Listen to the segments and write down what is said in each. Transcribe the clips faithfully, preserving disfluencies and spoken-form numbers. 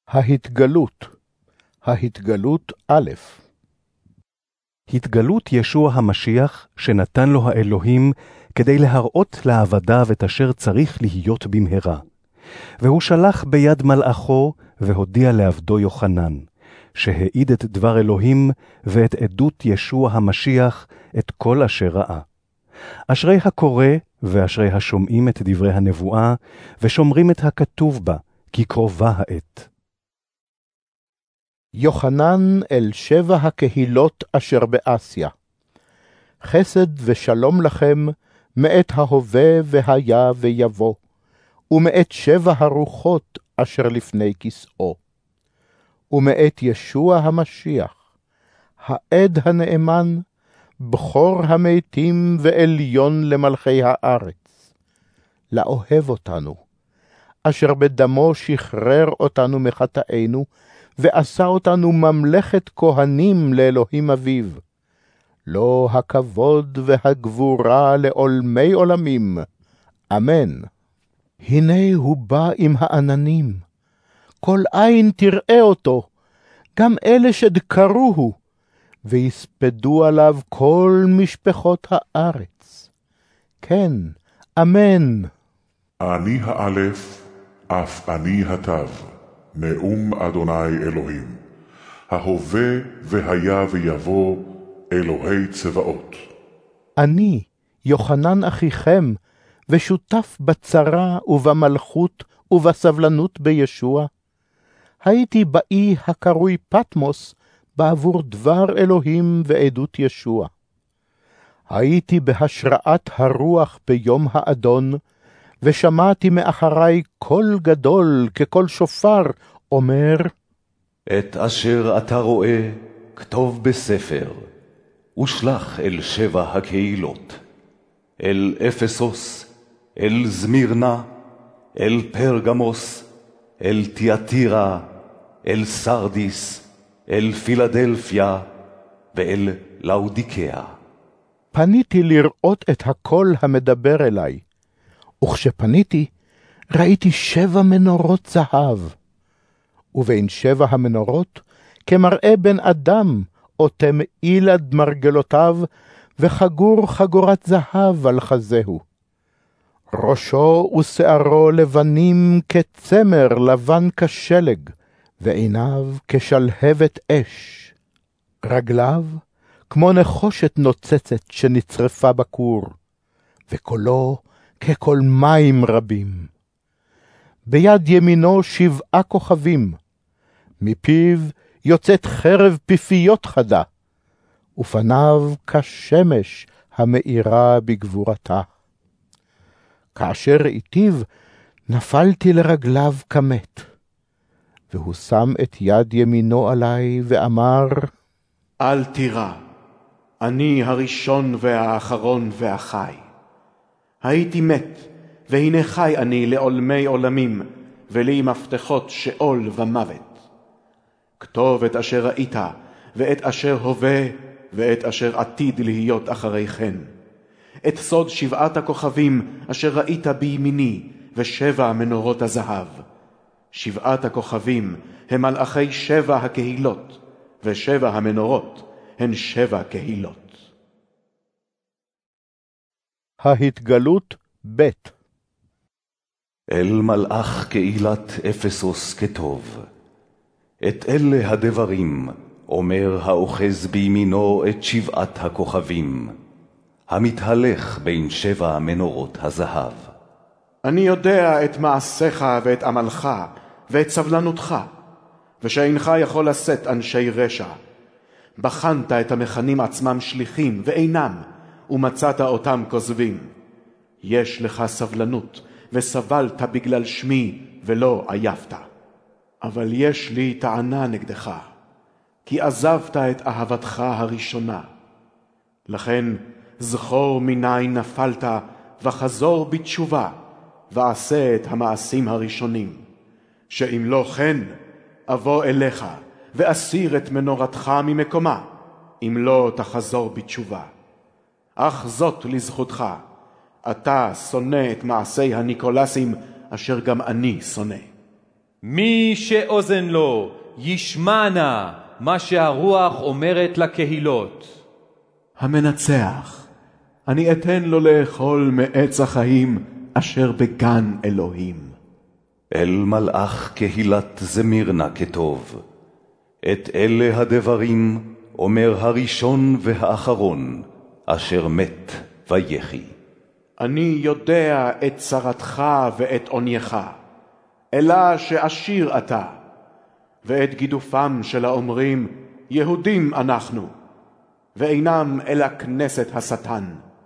ההתגלות. ההתגלות א'. התגלות ישוע המשיח שנתן לו האלוהים כדי להראות לעבדיו את אשר צריך להיות במהרה. והוא שלח ביד מלאכו והודיע לעבדו יוחנן, שהעיד את דבר אלוהים ואת עדות ישוע המשיח את כל אשר ראה. אשרי הקורא ואשרי השומעים את דברי הנבואה ושומרים את הכתוב בה, כי קרובה העת. יוחנן אל שבע הקהילות אשר באסיה. חסד ושלום לכם מאת ההווה והיה ויבוא, ומאת שבע הרוחות אשר לפני כסאו, ומאת ישוע המשיח, העד הנאמן, בכור המתים ועליון למלכי הארץ, לאוהב אותנו, אשר בדמו שחרר אותנו מחטאינו, ועשה אותנו ממלכת כהנים לאלוהים אביו. לו הכבוד והגבורה לעולמי עולמים. אמן. הנה הוא בא עם העננים. כל עין תראה אותו, גם אלה שדקרוהו, ויספדו עליו כל משפחות הארץ. כן, אמן. אני האלף, אף אני התו, נאום אדוני אלוהים, ההווה והיה ויבוא, אלוהי צבאות. אני, יוחנן אחיכם, ושותף בצרה ובמלכות ובסבלנות בישוע, הייתי באי הקרוי פטמוס בעבור דבר אלוהים ועדות ישוע. הייתי בהשראת הרוח ביום האדון, ושמעתי מאחרי קול גדול כקול שופר, אומר, את אשר אתה רואה כתוב בספר, ושלח אל שבע הקהילות, אל אפסוס, אל זמירנה, אל פרגמוס, אל תיאטירה, אל סרדיס, אל פילדלפיה, ואל לאודיקאה. פניתי לראות את הקול המדבר אליי, וכשפניתי, ראיתי שבע מנורות זהב, ובין שבע המנורות, כמראה בן אדם, אוטם אילד מרגלותיו, וחגור חגורת זהב על חזהו. ראשו ושערו לבנים כצמר לבן כשלג, ועיניו כשלהבת אש. רגליו כמו נחושת נוצצת שנצרפה בכור, וקולו ככל מים רבים. ביד ימינו שבעה כוכבים, מפיו יוצאת חרב פיפיות חדה, ופניו כשמש המאירה בגבורתה. כאשר ראיתיו, נפלתי לרגליו כמת, והוא שם את יד ימינו עלי ואמר, אל תירא, אני הראשון והאחרון והחי. הייתי מת, והנה חי אני לעולמי עולמים, ולי מפתחות שאול ומוות. כתוב את אשר ראית, ואת אשר הווה, ואת אשר עתיד להיות אחרי כן. את סוד שבעת הכוכבים אשר ראית בימיני, ושבע מנורות הזהב. שבעת הכוכבים הם מלאכי שבע הקהילות, ושבע המנורות הן שבע קהילות. ההתגלות ב'. אל מלאך קהילת אפסוס כתוב, את אלה הדברים אומר האוחז בימינו את שבעת הכוכבים, המתהלך בין שבע מנורות הזהב. אני יודע את מעשיך ואת עמלך ואת סבלנותך, ושאינך יכול לשאת אנשי רשע. בחנת את המכנים עצמם שליחים ואינם, ומצאת אותם כוזבים. יש לך סבלנות, וסבלת בגלל שמי, ולא עייפת. אבל יש לי טענה נגדך, כי עזבת את אהבתך הראשונה. לכן זכור מניין נפלת, וחזור בתשובה, ועשה את המעשים הראשונים. שאם לא כן, אבוא אליך, ואסיר את מנורתך ממקומה, אם לא תחזור בתשובה. אך זאת לזכותך, אתה שונא את מעשי הניקולסים, אשר גם אני שונא. מי שאוזן לו ישמע נא מה שהרוח אומרת לקהילות. המנצח, אני אתן לו לאכול מעץ החיים אשר בגן אלוהים. אל מלאך קהילת זמירנה כתוב. את אלה הדברים אומר הראשון והאחרון, אשר מת ויחי. אני יודע את צרתך ואת עונייך, אלא שעשיר אתה, ואת גידופם של האומרים, יהודים אנחנו, ואינם אלא כנסת השטן.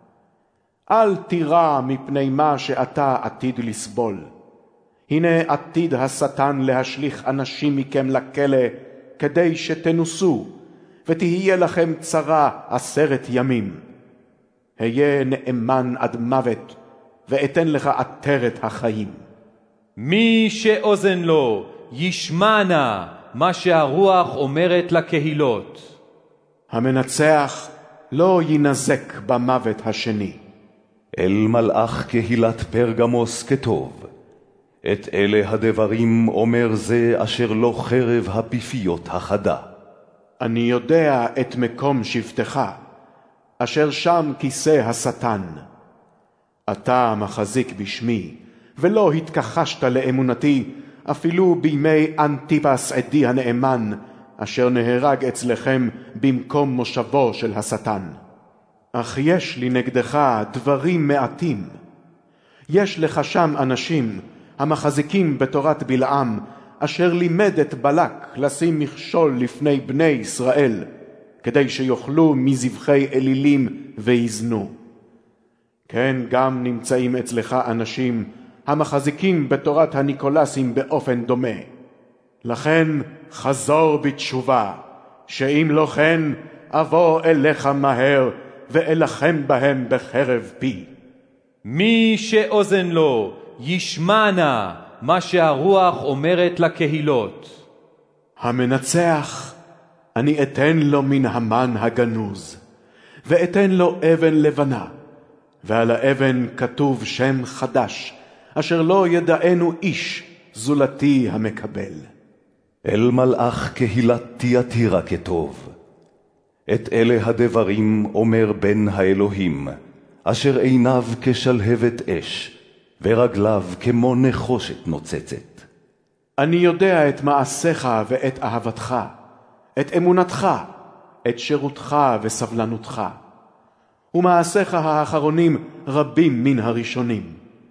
אל תירא מפני מה שאתה עתיד לסבול. הנה עתיד השטן להשליך אנשים מכם לכלא, כדי שתנוסו, ותהיה לכם צרה עשרת ימים. היה נאמן עד מוות, ואתן לך עטרת החיים. מי שאוזן לו ישמע נא מה שהרוח אומרת לקהילות. המנצח לא ינזק במוות השני. אל מלאך קהילת פרגמוס כתוב. את אלה הדברים אומר זה אשר לא חרב הפיפיות החדה. אני יודע את מקום שבטך, אשר שם כיסא השטן. אתה מחזיק בשמי, ולא התכחשת לאמונתי, אפילו בימי אנטיפס עדי הנאמן, אשר נהרג אצלכם במקום מושבו של השטן. אך יש לי נגדך דברים מעטים. יש לך שם אנשים המחזיקים בתורת בלעם, אשר לימד את בלק לשים מכשול לפני בני ישראל, כדי שיאכלו מזבחי אלילים ויזנו. כן, גם נמצאים אצלך אנשים המחזיקים בתורת הניקולסים באופן דומה. לכן חזור בתשובה, שאם לא כן אבוא אליך מהר ואלחם בהם בחרב פי. מי שאוזן לו ישמע נא מה שהרוח אומרת לקהילות. המנצח, אני אתן לו מן המן הגנוז, ואתן לו אבן לבנה, ועל האבן כתוב שם חדש, אשר לא ידענו איש זולתי המקבל. אל מלאך קהילת תיאטירה כתוב. את אלה הדברים אומר בן האלוהים, אשר עיניו כשלהבת אש, ורגליו כמו נחושת נוצצת. אני יודע את מעשיך ואת אהבתך, את אמונתך, את שירותך וסבלנותך. ומעשיך האחרונים רבים מן הראשונים.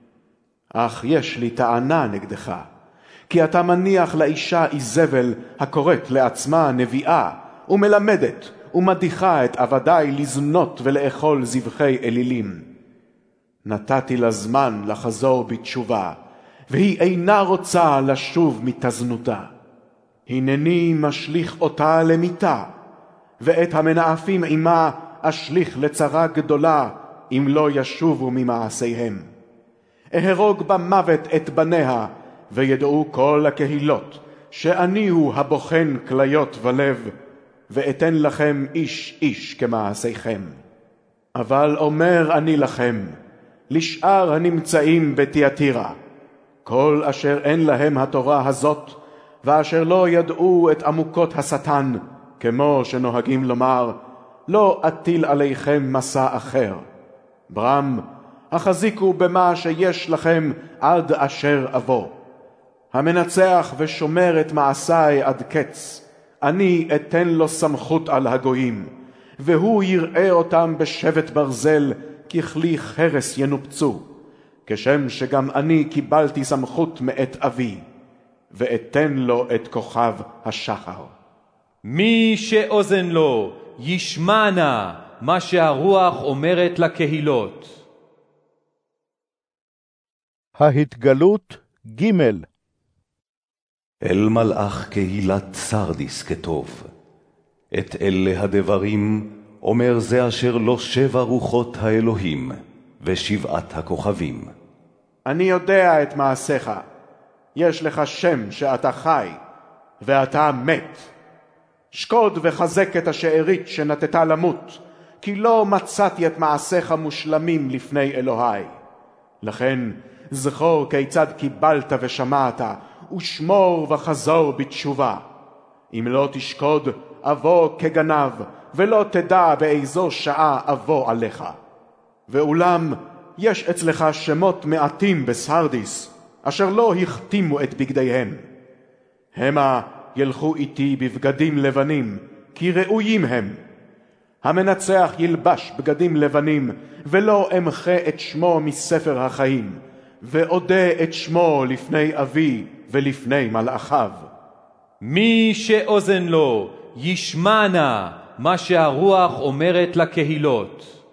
אך יש לי טענה נגדך, כי אתה מניח לאישה איזבל הקוראת לעצמה נביאה, ומלמדת ומדיחה את עבדי לזנות ולאכול זבחי אלילים. נתתי לה זמן לחזור בתשובה, והיא אינה רוצה לשוב מתזנותה. הנני משליך אותה למיתה, ואת המנאפים עמה אשליך לצרה גדולה, אם לא ישובו ממעשיהם. אהרוג במוות את בניה, וידעו כל הקהילות, שאני הוא הבוחן כליות ולב, ואתן לכם איש איש כמעשיכם. אבל אומר אני לכם, לשאר הנמצאים בתיאטירה, כל אשר אין להם התורה הזאת, ואשר לא ידעו את עמוקות השטן, כמו שנוהגים לומר, לא אטיל עליכם מסע אחר. ברם, החזיקו במה שיש לכם עד אשר אבוא. המנצח ושומר את מעשיי עד קץ, אני אתן לו סמכות על הגויים, והוא יראה אותם בשבט ברזל, ככלי חרס ינופצו, כשם שגם אני קיבלתי סמכות מאת אבי, ואתן לו את כוכב השחר. מי שאוזן לו ישמע נא מה שהרוח אומרת לקהילות. ההתגלות ג' אל מלאך קהילת סרדיס כתוב. את אלה הדברים אומר זה אשר לא שבע רוחות האלוהים ושבעת הכוכבים. אני יודע את מעשיך. יש לך שם שאתה חי, ואתה מת. שקוד וחזק את השארית שנתתה למות, כי לא מצאתי את מעשיך מושלמים לפני אלוהי. לכן זכור כיצד קיבלת ושמעת, ושמור וחזור בתשובה. אם לא תשקוד, אבוא כגנב, ולא תדע באיזו שעה אבוא עליך. ואולם, יש אצלך שמות מעטים בסרדיס, אשר לא החתימו את בגדיהם. המה ילכו איתי בבגדים לבנים, כי ראויים הם. המנצח ילבש בגדים לבנים, ולא אמחה את שמו מספר החיים, ואודה את שמו לפני אבי ולפני מלאכיו. מי שאוזן לו, ישמע נא מה שהרוח אומרת לקהילות.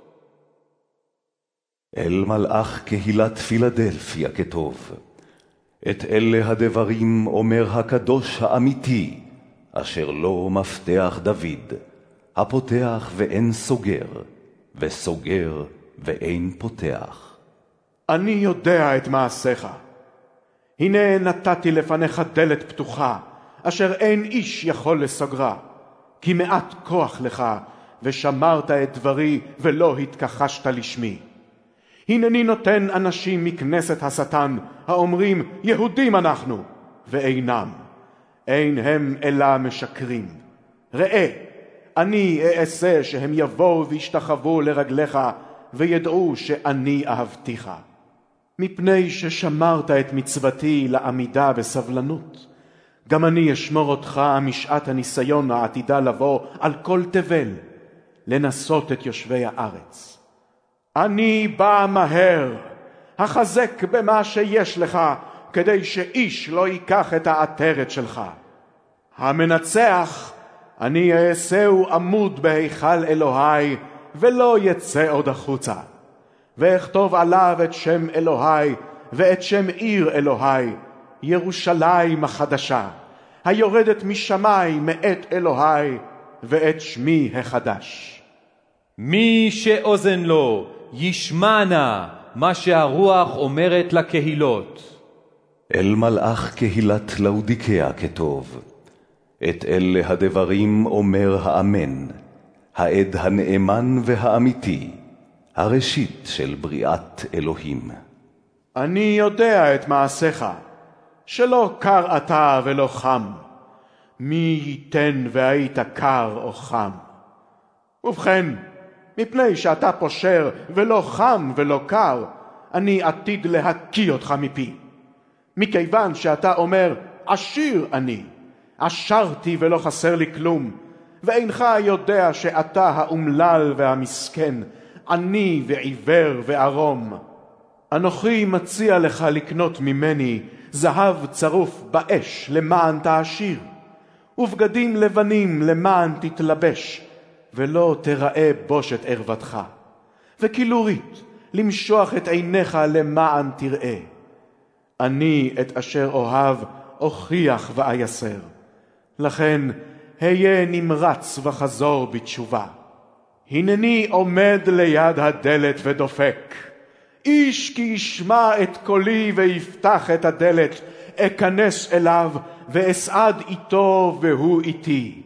אל מלאך קהילת פילדלפיה כתוב, את אלה הדברים אומר הקדוש האמיתי, אשר לו מפתח דוד, הפותח ואין סוגר, וסוגר ואין פותח. אני יודע את מעשיך. הנה נתתי לפניך דלת פתוחה, אשר אין איש יכול לסוגרה, כי מעט כוח לך, ושמרת את דברי ולא התכחשת לשמי. הנני נותן אנשים מכנסת השטן, האומרים יהודים אנחנו, ואינם. אין הם אלא משקרים. ראה, אני אעשה שהם יבואו וישתחוו לרגליך, וידעו שאני אהבתיך. מפני ששמרת את מצוותי לעמידה בסבלנות, גם אני אשמור אותך משעת הניסיון העתידה לבוא על כל תבל, לנסות את יושבי הארץ. אני בא מהר, החזק במה שיש לך, כדי שאיש לא ייקח את העטרת שלך. המנצח, אני אעשהו עמוד בהיכל אלוהי, ולא יצא עוד החוצה. ואכתוב עליו את שם אלוהי, ואת שם עיר אלוהי, ירושלים החדשה, היורדת משמיים מאת אלוהי, ואת שמי החדש. מי שאוזן לו, ישמע נא מה שהרוח אומרת לקהילות. אל מלאך קהילת לאודיקאה כתוב, את אלה הדברים אומר האמן, העד הנאמן והאמיתי, הראשית של בריאת אלוהים. אני יודע את מעשיך, שלא קר אתה ולא חם. מי ייתן והיית קר או חם? ובכן, מפני שאתה פושר ולא חם ולא קר, אני עתיד להקיא אותך מפי. מכיוון שאתה אומר, עשיר אני, עשרתי ולא חסר לי כלום, ואינך יודע שאתה האומלל והמסכן, עני ועיוור וערום. אנוכי מציע לך לקנות ממני זהב צרוף באש למען תעשיר, ובגדים לבנים למען תתלבש, ולא תראה בושת ערוותך, וכילורית למשוח את עיניך למען תראה. אני את אשר אוהב אוכיח ואייסר, לכן היה נמרץ וחזור בתשובה. הנני עומד ליד הדלת ודופק. איש כי ישמע את קולי ויפתח את הדלת, אכנס אליו ואסעד איתו והוא איתי.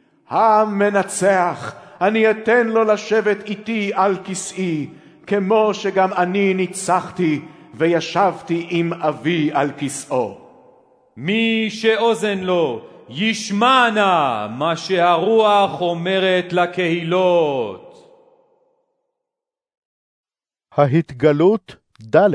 המנצח, אני אתן לו לשבת איתי על כסאי, כמו שגם אני ניצחתי וישבתי עם אבי על כסאו. מי שאוזן לו, ישמע נא מה שהרוח אומרת לקהילות. ההתגלות ד'.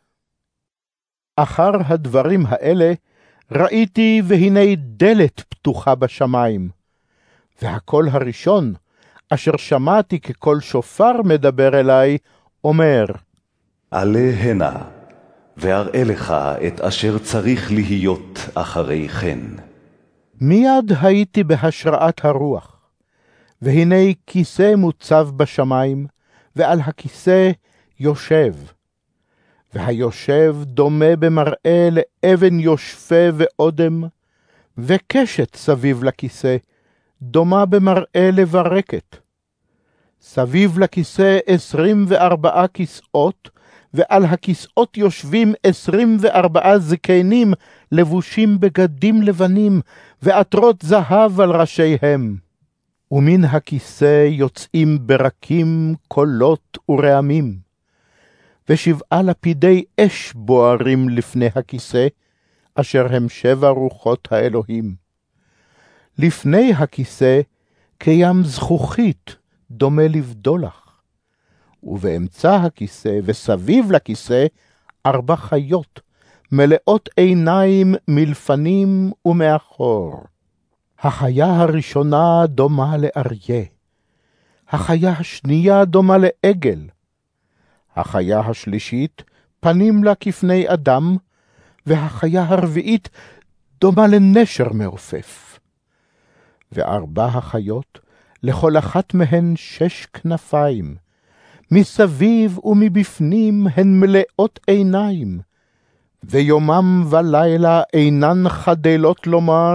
אחר הדברים האלה ראיתי והנה דלת פתוחה בשמיים, והקול הראשון אשר שמעתי כקול שופר מדבר אליי אומר, עלה הנה ואראה לך את אשר צריך להיות אחרי כן. מיד הייתי בהשראת הרוח, והנה כיסא מוצב בשמיים, ועל הכיסא יושב, והיושב דומה במראה לאבן יושפה ואודם, וקשת סביב לכיסא, דומה במראה לברקת. סביב לכיסא עשרים וארבעה כיסאות, ועל הכיסאות יושבים עשרים וארבעה זקנים לבושים בגדים לבנים, ועטרות זהב על ראשיהם. ומן הכיסא יוצאים ברקים, קולות ורעמים. ושבעה לפידי אש בוערים לפני הכיסא, אשר הם שבע רוחות האלוהים. לפני הכיסא קים זכוכית דומה לבדולח, ובאמצע הכיסא וסביב לכיסא ארבע חיות, מלאות עיניים מלפנים ומאחור. החיה הראשונה דומה לאריה, החיה השנייה דומה לעגל, החיה השלישית פנים לה כפני אדם, והחיה הרביעית דומה לנשר מעופף. וארבע החיות, לכל אחת מהן שש כנפיים, מסביב ומבפנים הן מלאות עיניים, ויומם ולילה אינן חדלות לומר,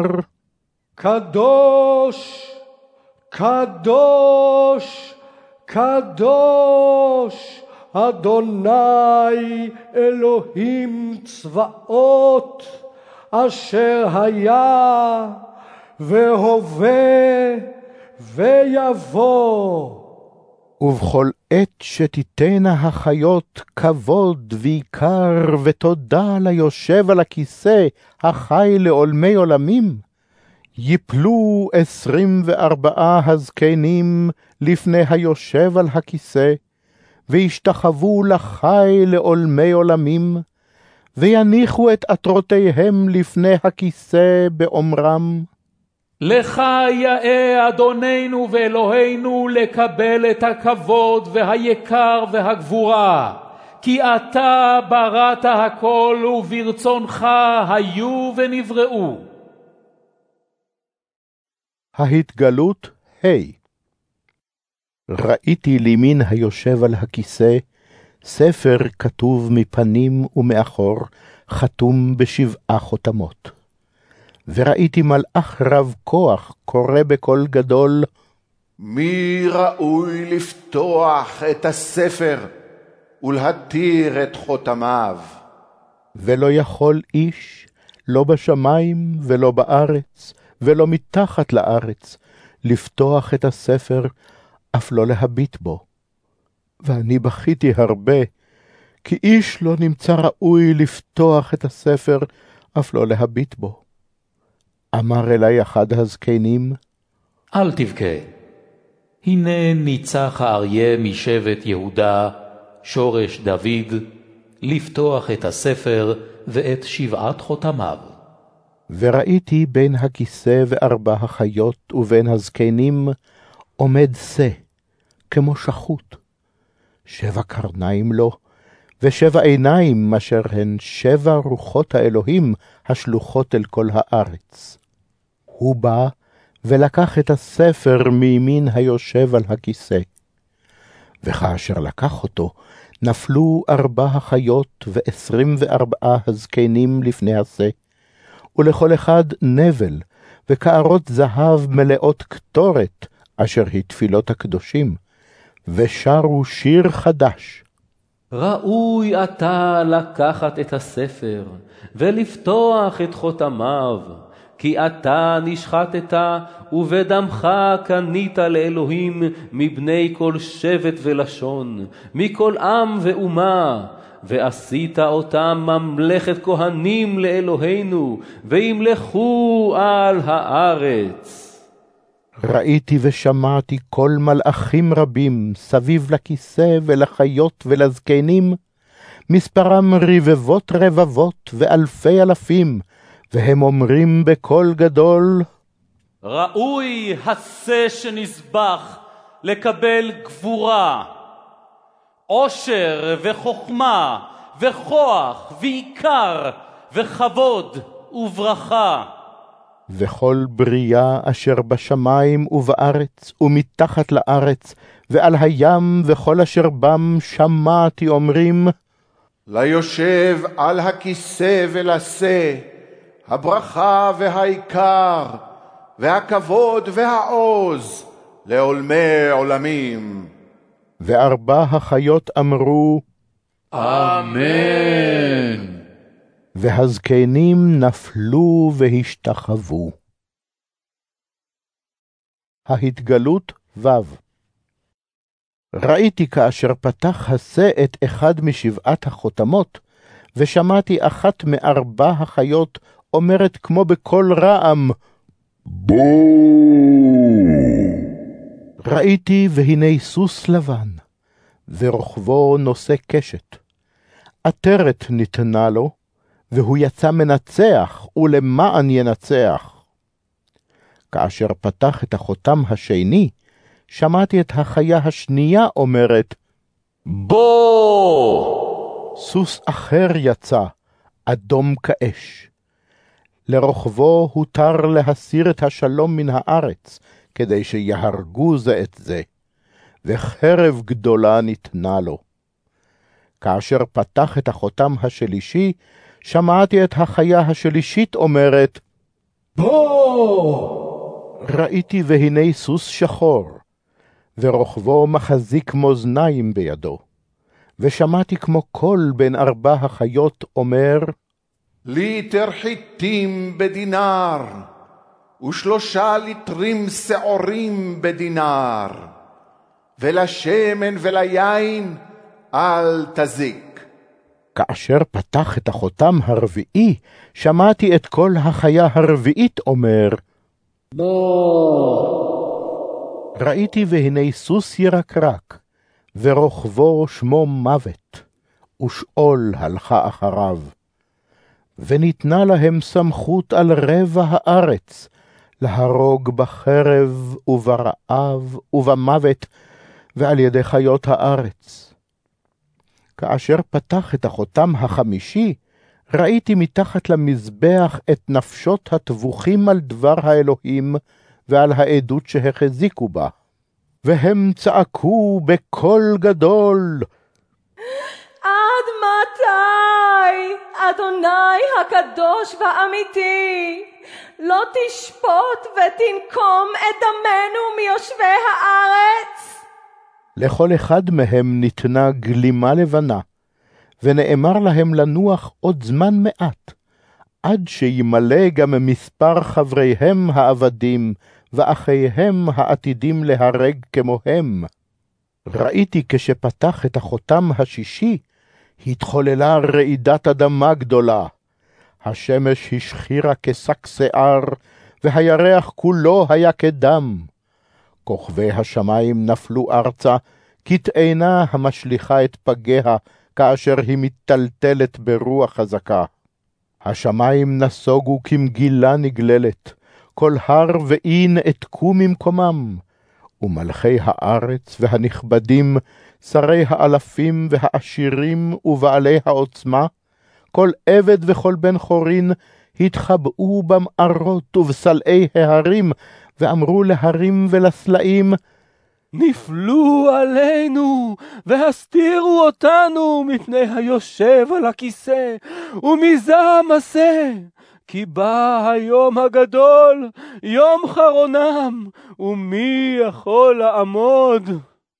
קדוש, קדוש, קדוש, אדוני אלוהים צבאות, אשר היה והווה ויבוא. ובכל עת שתיתנה החיות כבוד ויקר ותודה ליושב על הכיסא החי לעולמי עולמים, יפלו עשרים וארבעה הזקנים לפני היושב על הכיסא, וישתחוו לחי לעולמי עולמים, ויניחו את עטרותיהם לפני הכיסא באומרם, לך יאה אדוננו ואלוהינו לקבל את הכבוד והיקר והגבורה, כי אתה בראת הכל וברצונך היו ונבראו. ההתגלות ה' ראיתי לימין היושב על הכיסא ספר כתוב מפנים ומאחור, חתום בשבעה חותמות. וראיתי מלאך רב כוח קורא בקול גדול, מי ראוי לפתוח את הספר ולהתיר את חותמיו? ולא יכול איש, לא בשמיים ולא בארץ ולא מתחת לארץ, לפתוח את הספר, אף לא להביט בו. ואני בכיתי הרבה, כי איש לא נמצא ראוי לפתוח את הספר, אף לא להביט בו. אמר אלי אחד הזקנים, אל תבכה, הנה ניצח האריה משבט יהודה, שורש דוד, לפתוח את הספר ואת שבעת חותמיו. וראיתי בין הכיסא וארבע החיות ובין הזקנים עומד שא, כמו שחוט, שבע קרניים לו, ושבע עיניים, אשר הן שבע רוחות האלוהים השלוחות אל כל הארץ. הוא בא ולקח את הספר מימין היושב על הכיסא. וכאשר לקח אותו, נפלו ארבע החיות ועשרים וארבעה הזקנים לפני השא, ולכל אחד נבל וקערות זהב מלאות קטורת, אשר היא תפילות הקדושים, ושרו שיר חדש. ראוי אתה לקחת את הספר ולפתוח את חותמיו, כי אתה נשחטת ובדמך קנית לאלוהים מבני כל שבט ולשון, מכל עם ואומה, ועשית אותם ממלכת כהנים לאלוהינו, וימלכו על הארץ. ראיתי ושמעתי כל מלאכים רבים סביב לכיסא ולחיות ולזקנים, מספרם רבבות רבבות ואלפי אלפים, והם אומרים בקול גדול, ראוי השא שנזבח לקבל גבורה, עושר וחוכמה וכוח ועיקר וכבוד וברכה. וכל בריאה אשר בשמיים ובארץ ומתחת לארץ ועל הים וכל אשר בם שמעתי אומרים, ליושב על הכיסא ולשא הברכה והעיקר והכבוד והעוז לעולמי עולמים. וארבע החיות אמרו, אמן. והזקנים נפלו והשתחוו. ההתגלות ו' ראיתי כאשר פתח השא את אחד משבעת החותמות, ושמעתי אחת מארבע החיות אומרת כמו בקול רעם, בוא! ראיתי והנה סוס לבן, ורוכבו נושא קשת. עטרת ניתנה לו, והוא יצא מנצח, ולמען ינצח. כאשר פתח את החותם השני, שמעתי את החיה השנייה אומרת, בוא! סוס אחר יצא, אדום כאש. לרוכבו הותר להסיר את השלום מן הארץ, כדי שיהרגו זה את זה, וחרב גדולה ניתנה לו. כאשר פתח את החותם השלישי, שמעתי את החיה השלישית אומרת, בוא! ראיתי והנה סוס שחור, ורוכבו מחזיק מאזניים בידו. ושמעתי כמו קול בין ארבע החיות אומר, ליטר חיטים בדינר, ושלושה ליטרים שעורים בדינר, ולשמן וליין אל תזיק. כאשר פתח את החותם הרביעי, שמעתי את קול החיה הרביעית אומר, בוא! ראיתי והנה סוס ירקרק, ורוכבו שמו מוות, ושאול הלכה אחריו. וניתנה להם סמכות על רבע הארץ, להרוג בחרב וברעב ובמוות, ועל ידי חיות הארץ. כאשר פתח את החותם החמישי, ראיתי מתחת למזבח את נפשות הטבוחים על דבר האלוהים, ועל העדות שהחזיקו בה. והם צעקו בקול גדול, עד מתי, אדוני הקדוש והאמיתי, לא תשפוט ותנקום את דמנו מיושבי הארץ? לכל אחד מהם ניתנה גלימה לבנה, ונאמר להם לנוח עוד זמן מעט, עד שימלא גם מספר חבריהם העבדים, ואחיהם העתידים להרג כמוהם. ראיתי כשפתח את החותם השישי, התחוללה רעידת אדמה גדולה. השמש השחירה כשק שיער, והירח כולו היה כדם. כוכבי השמיים נפלו ארצה, כתאנה המשליכה את פגיה, כאשר היא מטלטלת ברוח חזקה. השמיים נסוגו כמגילה נגללת, כל הר ואי נעתקו ממקומם, ומלכי הארץ והנכבדים, שרי האלפים והעשירים ובעלי העוצמה, כל עבד וכל בן חורין, התחבאו במערות ובסלעי ההרים, ואמרו להרים ולסלעים, נפלו עלינו והסתירו אותנו מפני היושב על הכיסא ומזעם עשה, כי בא היום הגדול, יום חרונם, ומי יכול לעמוד?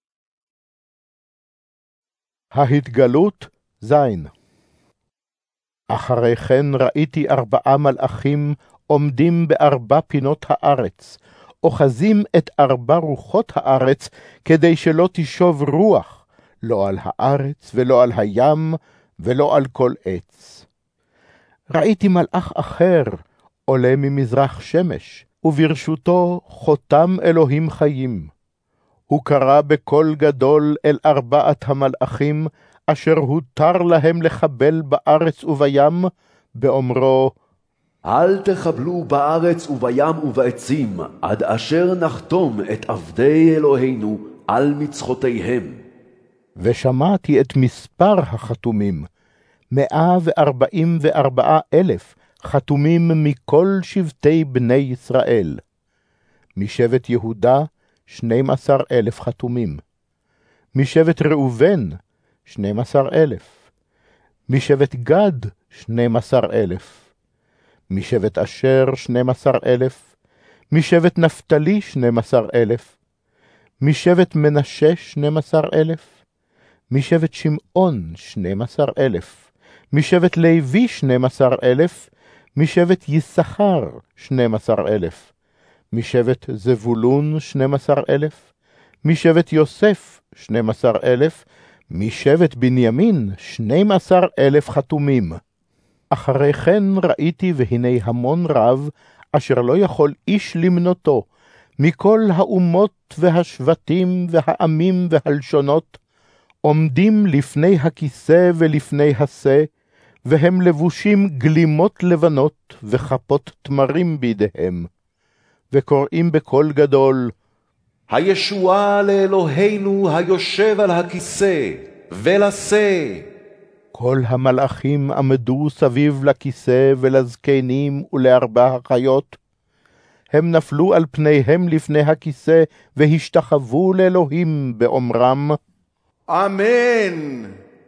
ההתגלות זין. אחרי כן ראיתי ארבעה מלאכים עומדים בארבע פינות הארץ, אוחזים את ארבע רוחות הארץ, כדי שלא תשוב רוח, לא על הארץ ולא על הים ולא על כל עץ. ראיתי מלאך אחר עולה ממזרח שמש, וברשותו חותם אלוהים חיים. הוא קרא בקול גדול אל ארבעת המלאכים, אשר הותר להם לחבל בארץ ובים, באומרו, אל תחבלו בארץ ובים ובעצים, עד אשר נחתום את עבדי אלוהינו על מצחותיהם. ושמעתי את מספר החתומים, מאה וארבעים וארבעה אלף חתומים מכל שבטי בני ישראל. משבט יהודה, שנים עשר אלף חתומים. משבט ראובן, שנים עשר אלף. משבט גד, שנים עשר אלף. משבט אשר, שנים עשר אלף. משבט נפתלי, שנים עשר אלף. משבט מנשה, שנים עשר אלף. משבט שמעון, שנים עשר אלף. משבט לוי, שנים עשר אלף. משבט יששכר, שנים עשר אלף. משבט זבולון, שנים עשר אלף. משבט יוסף, שנים עשר אלף. משבט בנימין שנים עשר אלף חתומים. אחרי כן ראיתי והנה המון רב, אשר לא יכול איש למנותו, מכל האומות והשבטים והעמים והלשונות, עומדים לפני הכיסא ולפני השא, והם לבושים גלימות לבנות וכפות תמרים בידיהם, וקוראים בקול גדול, הישועה לאלוהינו היושב על הכיסא ולשא. כל המלאכים עמדו סביב לכיסא ולזקנים ולארבע החיות. הם נפלו על פניהם לפני הכיסא והשתחוו לאלוהים באומרם, אמן.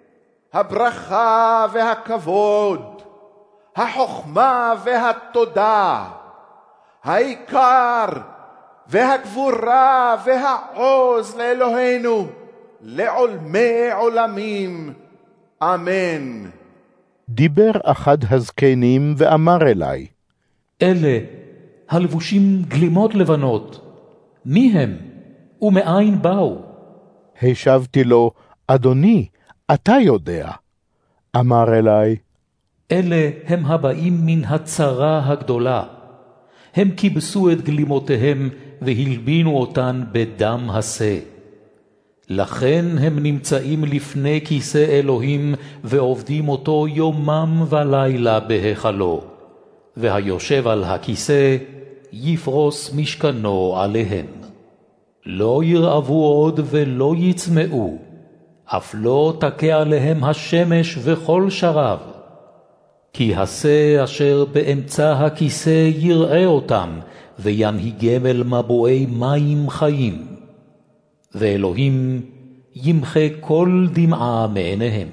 הברכה והכבוד, החוכמה והתודה, העיקר והגבורה והעוז לאלוהינו, לעולמי עולמים. אמן. דיבר אחד הזקנים ואמר אלי, אלה הלבושים גלימות לבנות, מי הם ומאין באו? השבתי לו, אדוני, אתה יודע. אמר אלי, אלה הם הבאים מן הצרה הגדולה. הם כיבסו את גלימותיהם והלבינו אותן בדם השא. לכן הם נמצאים לפני כיסא אלוהים ועובדים אותו יומם ולילה בהיכלו. והיושב על הכיסא יפרוס משכנו עליהן. לא ירעבו עוד ולא יצמאו, אף לא תכה עליהם השמש וכל שרב. כי השא אשר באמצע הכיסא יראה אותם, וינהיגם אל מבועי מים חיים. ואלוהים ימחה כל דמעה מעיניהם.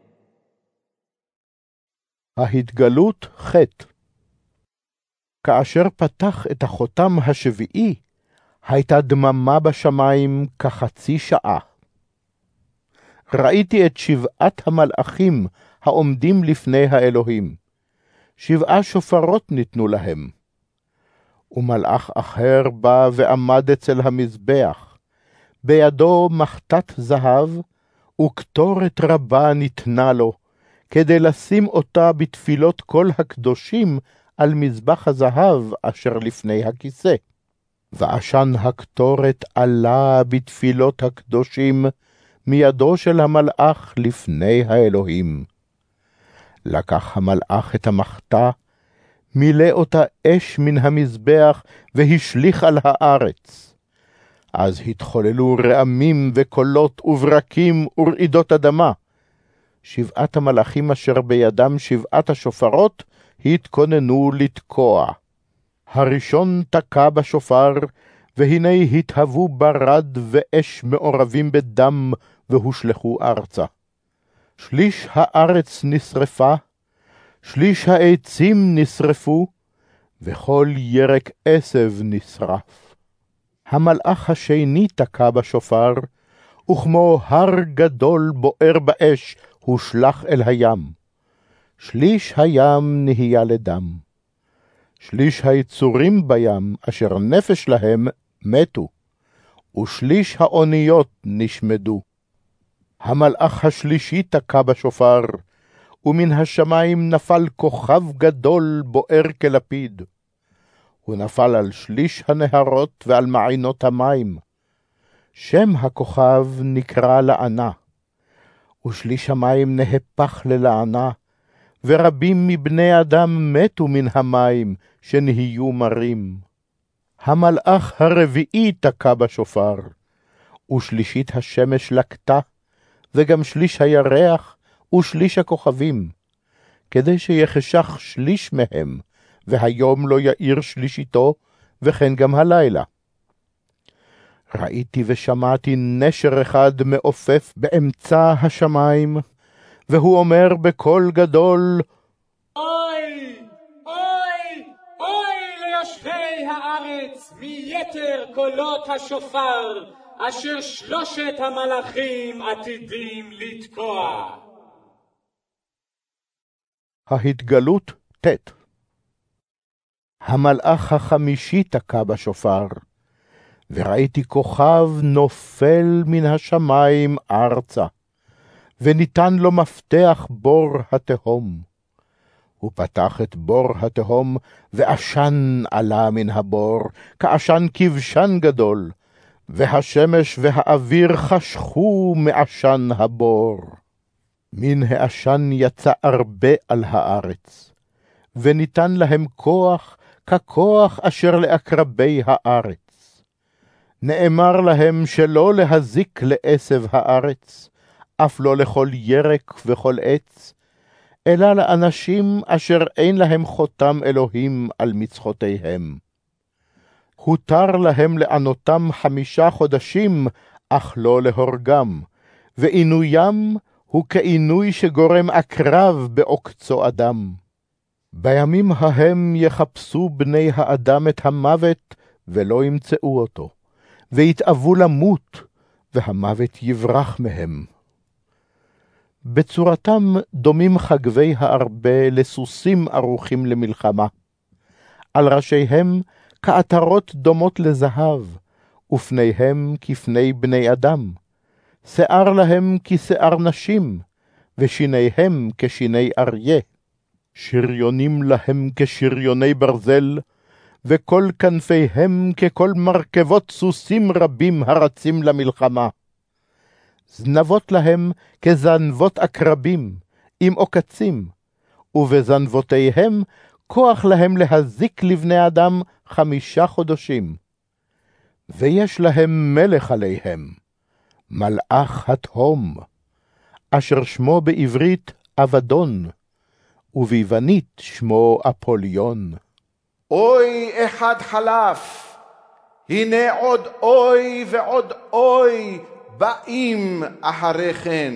ההתגלות חטא. כאשר פתח את החותם השביעי, הייתה דממה בשמיים כחצי שעה. ראיתי את שבעת המלאכים העומדים לפני האלוהים. שבעה שופרות ניתנו להם. ומלאך אחר בא ועמד אצל המזבח. בידו מחטת זהב, וקטורת רבה ניתנה לו, כדי לשים אותה בתפילות כל הקדושים על מזבח הזהב אשר לפני הכיסא. ועשן הקטורת עלה בתפילות הקדושים מידו של המלאך לפני האלוהים. לקח המלאך את המחתה, מילא אותה אש מן המזבח והשליך על הארץ. אז התחוללו רעמים וקולות וברקים ורעידות אדמה. שבעת המלאכים אשר בידם שבעת השופרות התכוננו לתקוע. הראשון תקע בשופר, והנה התהוו ברד ואש מעורבים בדם, והושלכו ארצה. שליש הארץ נשרפה, שליש העצים נשרפו, וכל ירק עשב נשרף. המלאך השני תקע בשופר, וכמו הר גדול בוער באש, הושלך אל הים. שליש הים נהיה לדם. שליש היצורים בים, אשר נפש להם, מתו, ושליש האוניות נשמדו. המלאך השלישי תקע בשופר, ומן השמיים נפל כוכב גדול בוער כלפיד. הוא נפל על שליש הנהרות ועל מעיינות המים. שם הכוכב נקרא לענה, ושליש המים נהפך ללענה, ורבים מבני אדם מתו מן המים שנהיו מרים. המלאך הרביעי תקע בשופר, ושלישית השמש לקטה, וגם שליש הירח ושליש הכוכבים, כדי שיחשך שליש מהם, והיום לא יאיר שלישיתו, וכן גם הלילה. ראיתי ושמעתי נשר אחד מעופף באמצע השמיים, והוא אומר בקול גדול, אוי, אוי, אוי ליושבי הארץ מיתר קולות השופר, אשר שלושת המלאכים עתידים לתקוע. ההתגלות ת'. המלאך החמישי תקע בשופר, וראיתי כוכב נופל מן השמיים ארצה, וניתן לו מפתח בור התהום. הוא פתח את בור התהום, ועשן עלה מן הבור, כעשן כבשן גדול, והשמש והאוויר חשכו מעשן הבור. מן העשן יצא הרבה על הארץ, וניתן להם כוח ככוח אשר לעקרבי הארץ. נאמר להם שלא להזיק לעשב הארץ, אף לא לכל ירק וכל עץ, אלא לאנשים אשר אין להם חותם אלוהים על מצחותיהם. הותר להם לענותם חמישה חודשים, אך לא להורגם, ועינוים הוא כעינוי שגורם עקרב בעוקצו אדם. בימים ההם יחפשו בני האדם את המוות, ולא ימצאו אותו, ויתאבו למות, והמוות יברח מהם. בצורתם דומים חגבי הארבה לסוסים ערוכים למלחמה. על ראשיהם כעטרות דומות לזהב, ופניהם כפני בני אדם. שיער להם כשיער נשים, ושיניהם כשיני אריה. שריונים להם כשריוני ברזל, וכל כנפיהם ככל מרכבות סוסים רבים הרצים למלחמה. זנבות להם כזנבות עקרבים, עם עוקצים, ובזנבותיהם כוח להם להזיק לבני אדם חמישה חודשים. ויש להם מלך עליהם, מלאך התהום, אשר שמו בעברית אבדון, וביוונית שמו אפוליון. אוי אחד חלף, הנה עוד אוי ועוד אוי, באים אחרי כן.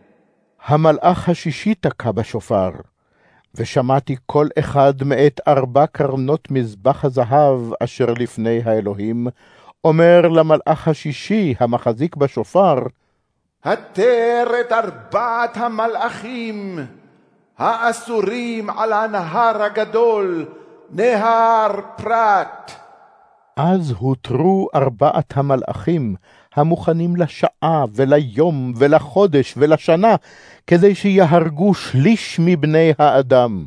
המלאך השישי תקע בשופר, ושמעתי כל אחד מאת ארבע קרנות מזבח הזהב אשר לפני האלוהים, אומר למלאך השישי המחזיק בשופר, התר את ארבעת המלאכים האסורים על הנהר הגדול, נהר פרת. אז הותרו ארבעת המלאכים המוכנים לשעה וליום ולחודש ולשנה, כדי שיהרגו שליש מבני האדם.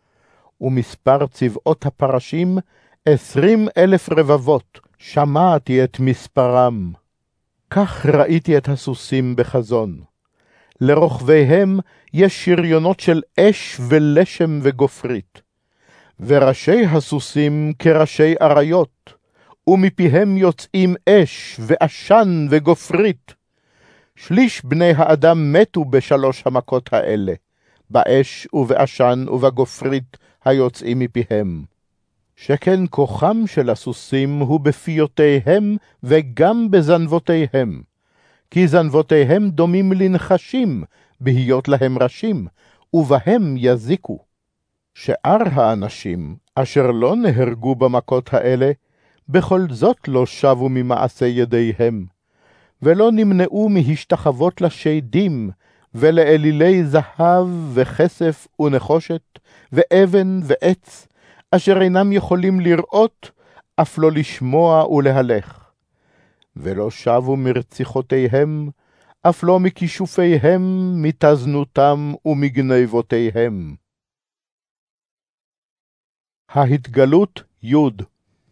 ומספר צבאות הפרשים עשרים אלף רבבות, שמעתי את מספרם. כך ראיתי את הסוסים בחזון. לרוכביהם יש שריונות של אש ולשם וגופרית, וראשי הסוסים כראשי אריות, ומפיהם יוצאים אש ועשן וגופרית. שליש בני האדם מתו בשלוש המכות האלה, באש ובעשן ובגופרית היוצאים מפיהם. שכן כוחם של הסוסים הוא בפיותיהם וגם בזנבותיהם, כי זנבותיהם דומים לנחשים, בהיות להם ראשים, ובהם יזיקו. שאר האנשים, אשר לא נהרגו במכות האלה, בכל זאת לא שבו ממעשה ידיהם, ולא נמנעו מהשתחוות לשדים, ולאלילי זהב וכסף ונחושת, ואבן ועץ, אשר אינם יכולים לראות, אף לא לשמוע ולהלך. ולא שבו מרציחותיהם, אף לא מכישופיהם, מתזנותם ומגנבותיהם. ההתגלות יוד.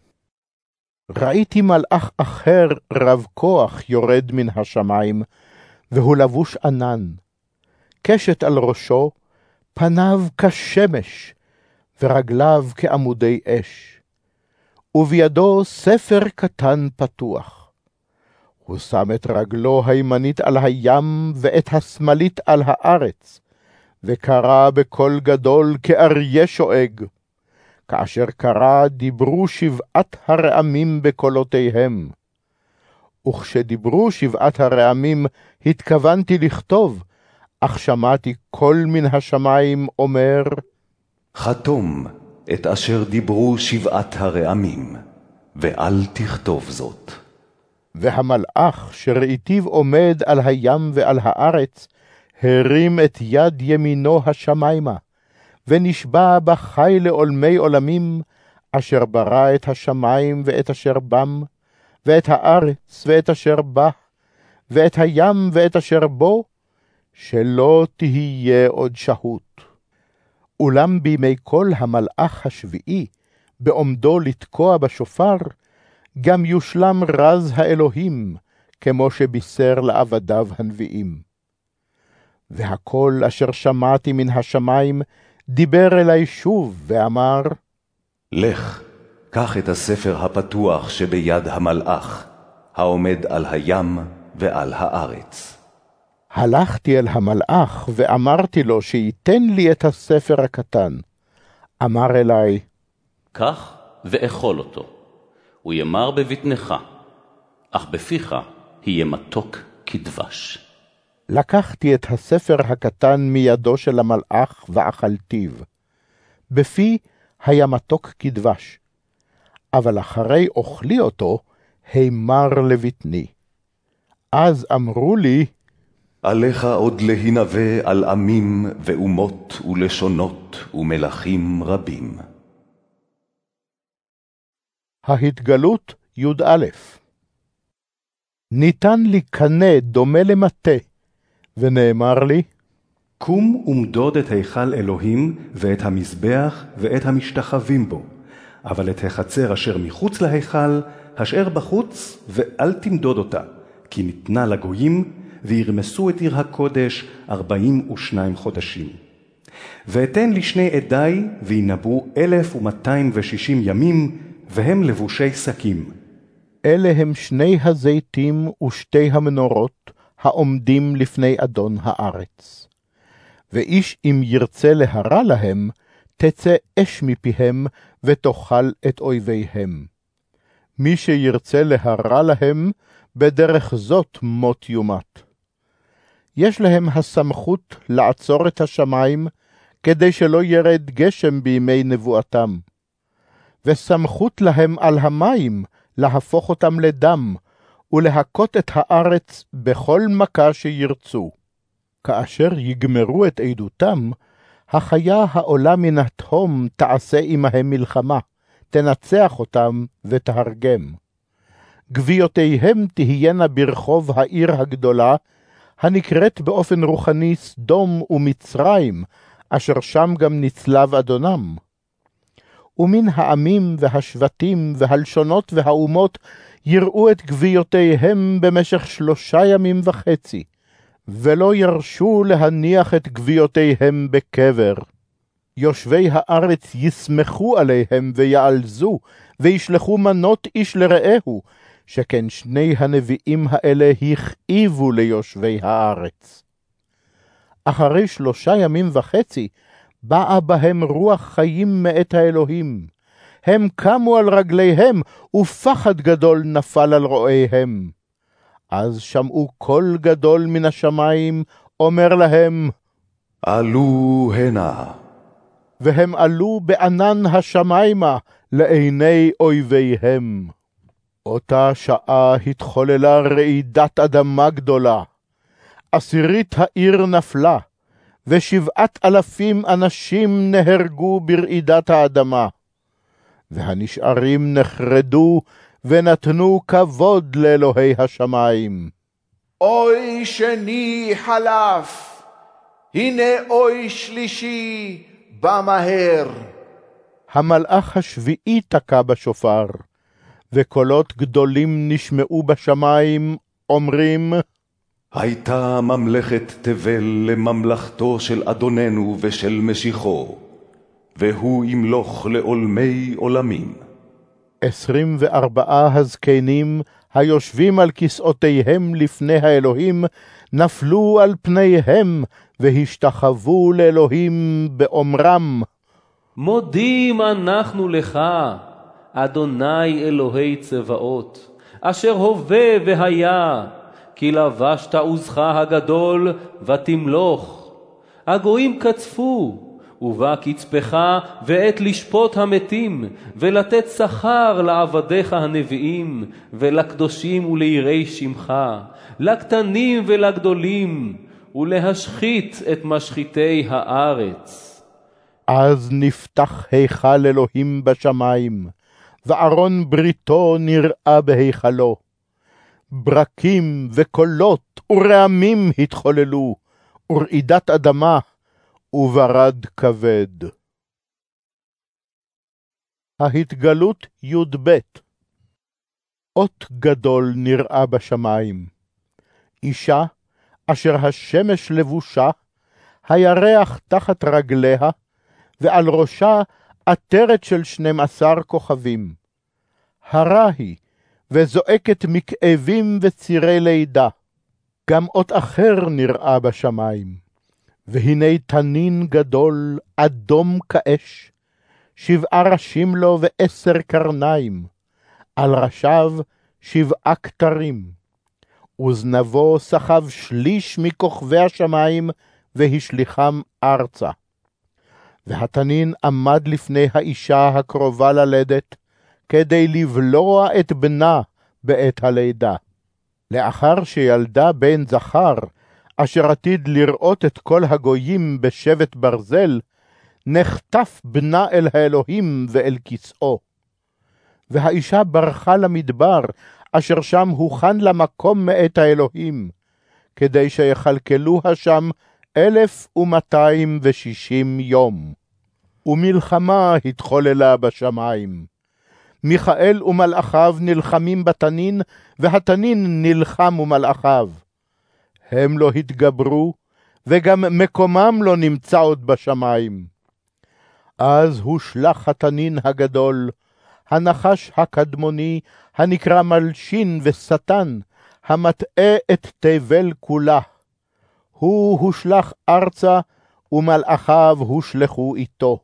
ראיתי מלאך אחר רב כוח יורד מן השמיים, והוא לבוש ענן. קשת על ראשו, פניו כשמש, ורגליו כעמודי אש. ובידו ספר קטן פתוח. הוא שם את רגלו הימנית על הים, ואת השמאלית על הארץ, וקרא בקול גדול כאריה שואג. כאשר קרא דיברו שבעת הרעמים בקולותיהם. וכשדיברו שבעת הרעמים התכוונתי לכתוב, אך שמעתי קול מן השמיים אומר, חתום את אשר דיברו שבעת הרעמים, ואל תכתוב זאת. והמלאך שראיתיו עומד על הים ועל הארץ, הרים את יד ימינו השמיימה, ונשבע בחי לעולמי עולמים, אשר ברא את השמיים ואת אשר בם, ואת הארץ ואת אשר בה, ואת הים ואת אשר בו, שלא תהיה עוד שהות. אולם בימי כל המלאך השביעי, בעומדו לתקוע בשופר, גם יושלם רז האלוהים, כמו שבישר לעבדיו הנביאים. והקול אשר שמעתי מן השמיים, דיבר אלי שוב ואמר, לך, קח את הספר הפתוח שביד המלאך, העומד על הים ועל הארץ. הלכתי אל המלאך ואמרתי לו שייתן לי את הספר הקטן. אמר אלי, קח ואכול אותו, הוא ימר בבטנך, אך בפיך יהיה מתוק כדבש. לקחתי את הספר הקטן מידו של המלאך ואכלתיו. בפי היה מתוק כדבש, אבל אחרי אוכלי אותו, הימר לבטני. אז אמרו לי, עליך עוד להינבא על עמים ואומות ולשונות ומלכים רבים. ההתגלות י"א. ניתן לי קנה דומה למטה, ונאמר לי, קום ומדוד את היכל אלוהים ואת המזבח ואת המשתחווים בו, אבל את החצר אשר מחוץ להיכל, השאר בחוץ ואל תמדוד אותה, כי ניתנה לגויים וירמסו את עיר הקודש ארבעים ושניים חודשים. ואתן לשני עדיי וינבאו אלף ומאתיים ושישים ימים, והם לבושי שקים. אלה הם שני הזיתים ושתי המנורות העומדים לפני אדון הארץ. ואיש אם ירצה להרע להם, תצא אש מפיהם ותאכל את אויביהם. מי שירצה להרע להם, בדרך זאת מות יומת. יש להם הסמכות לעצור את השמיים, כדי שלא ירד גשם בימי נבואתם. וסמכות להם על המים להפוך אותם לדם, ולהכות את הארץ בכל מכה שירצו. כאשר יגמרו את עדותם, החיה העולה מן התהום תעשה עמהם מלחמה, תנצח אותם ותהרגם. גביותיהם תהיינה ברחוב העיר הגדולה, הנקראת באופן רוחני סדום ומצרים, אשר שם גם נצלב אדונם. ומן העמים והשבטים והלשונות והאומות יראו את גביותיהם במשך שלושה ימים וחצי, ולא ירשו להניח את גביותיהם בקבר. יושבי הארץ ישמחו עליהם ויעלזו, וישלחו מנות איש לרעהו, שכן שני הנביאים האלה הכאיבו ליושבי הארץ. אחרי שלושה ימים וחצי, באה בהם רוח חיים מאת האלוהים. הם קמו על רגליהם, ופחד גדול נפל על רואיהם. אז שמעו קול גדול מן השמיים, אומר להם, עלו הנה. והם עלו בענן השמיימה, לעיני אויביהם. אותה שעה התחוללה רעידת אדמה גדולה. עשירית העיר נפלה, ושבעת אלפים אנשים נהרגו ברעידת האדמה. והנשארים נחרדו ונתנו כבוד לאלוהי השמיים. אוי שני חלף, הנה אוי שלישי בא מהר. המלאך השביעי תקע בשופר, וקולות גדולים נשמעו בשמיים, אומרים, הייתה ממלכת תבל לממלכתו של אדוננו ושל משיחו, והוא ימלוך לעולמי עולמים. עשרים וארבעה הזקנים היושבים על כסאותיהם לפני האלוהים, נפלו על פניהם והשתחוו לאלוהים באומרם, מודים אנחנו לך, אדוני אלוהי צבאות, אשר הווה והיה, כי לבשת עוזך הגדול ותמלוך. הגויים קצפו, ובא קצפך ועת לשפוט המתים, ולתת שכר לעבדיך הנביאים, ולקדושים וליראי שמך, לקטנים ולגדולים, ולהשחית את משחיתי הארץ. אז נפתח היכל אלוהים בשמיים, וארון בריתו נראה בהיכלו. ברקים וקולות ורעמים התחוללו, ורעידת אדמה, וברד כבד. ההתגלות י"ב. אות גדול נראה בשמיים. אישה אשר השמש לבושה, הירח תחת רגליה, ועל ראשה עטרת של שנים עשר כוכבים. הרה היא, וזועקת מכאבים וצירי לידה. גם אות אחר נראה בשמיים. והנה תנין גדול, אדום כאש, שבעה ראשים לו ועשר קרניים, על ראשיו שבעה כתרים. וזנבו סחב שליש מכוכבי השמיים, והשליחם ארצה. והתנין עמד לפני האישה הקרובה ללדת, כדי לבלוע את בנה בעת הלידה. לאחר שילדה בן זכר, אשר עתיד לראות את כל הגויים בשבט ברזל, נחטף בנה אל האלוהים ואל כסאו. והאישה ברחה למדבר, אשר שם הוכן למקום מאת האלוהים, כדי שיכלכלוה שם אלף ומאתיים ושישים יום. ומלחמה התחוללה בשמיים. מיכאל ומלאכיו נלחמים בתנין, והתנין נלחם ומלאכיו. הם לא התגברו, וגם מקומם לא נמצא עוד בשמיים. אז הושלח התנין הגדול, הנחש הקדמוני, הנקרא מלשין ושטן, המטעה את תבל כולה. הוא הושלח ארצה, ומלאכיו הושלחו איתו.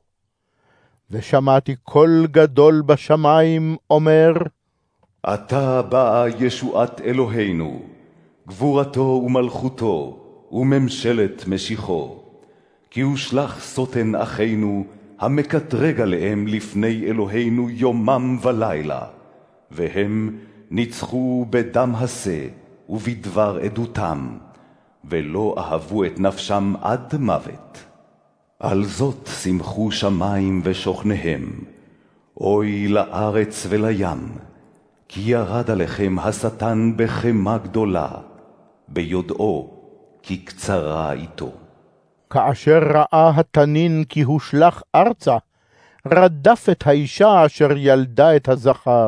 ושמעתי קול גדול בשמיים אומר, עתה באה ישועת אלוהינו, גבורתו ומלכותו, וממשלת משיחו. כי הושלח סוטן אחינו, המקטרג עליהם לפני אלוהינו יומם ולילה, והם ניצחו בדם השה ובדבר עדותם, ולא אהבו את נפשם עד מוות. על זאת שמחו שמיים ושוכניהם, אוי לארץ ולים, כי ירד עליכם השטן בחמה גדולה, ביודעו כי קצרה איתו. כאשר ראה התנין כי הושלח ארצה, רדף את האישה אשר ילדה את הזכר.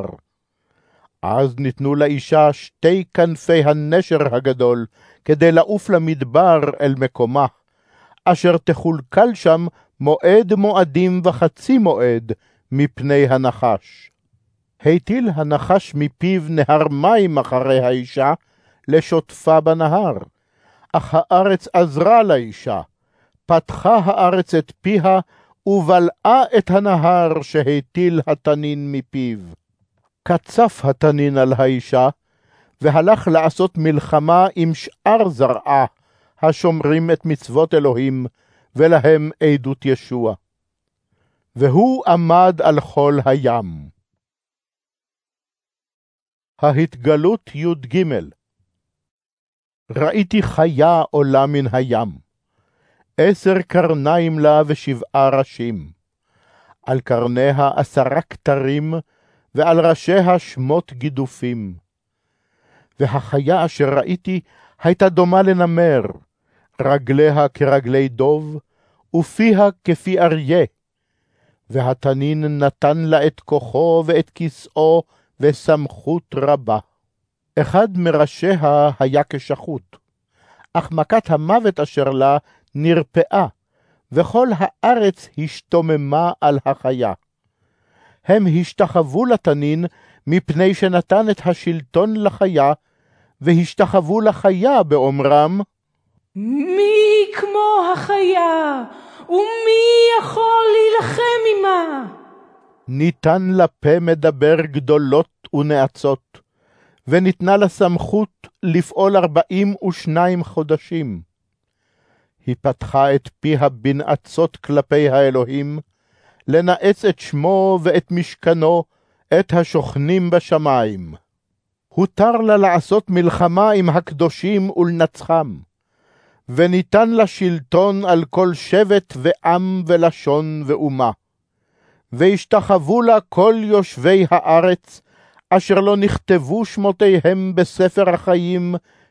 אז ניתנו לאישה שתי כנפי הנשר הגדול, כדי לעוף למדבר אל מקומה, אשר תחולקל שם מועד מועדים וחצי מועד מפני הנחש. הטיל הנחש מפיו נהר מים אחרי האישה, לשוטפה בנהר. אך הארץ עזרה לאישה, פתחה הארץ את פיה, ובלעה את הנהר שהטיל התנין מפיו. קצף התנין על האישה, והלך לעשות מלחמה עם שאר זרעה, השומרים את מצוות אלוהים, ולהם עדות ישוע. והוא עמד על חול הים. ההתגלות י"ג. ראיתי חיה עולה מן הים, עשר קרניים לה ושבעה ראשים, על קרניה עשרה כתרים, ועל ראשיה שמות גידופים. והחיה אשר ראיתי הייתה דומה לנמר, רגליה כרגלי דוב, ופיה כפי אריה. והתנין נתן לה את כוחו ואת כסאו וסמכות רבה. אחד מראשיה היה כשחוט, אך מכת המוות אשר לה נרפאה, וכל הארץ השתוממה על החיה. הם השתחוו לתנין מפני שנתן את השלטון לחיה, והשתחוו לחיה באומרם, מי כמו החיה, ומי יכול להילחם עמה? ניתן לפה מדבר גדולות ונאצות, וניתנה לה סמכות לפעול ארבעים ושניים חודשים. היא פתחה את פיה בנאצות כלפי האלוהים, לנאץ את שמו ואת משכנו, את השוכנים בשמיים. הותר לה לעשות מלחמה עם הקדושים ולנצחם, וניתן לה שלטון על כל שבט ועם ולשון ואומה. והשתחוו לה כל יושבי הארץ, אשר לא נכתבו שמותיהם בספר החיים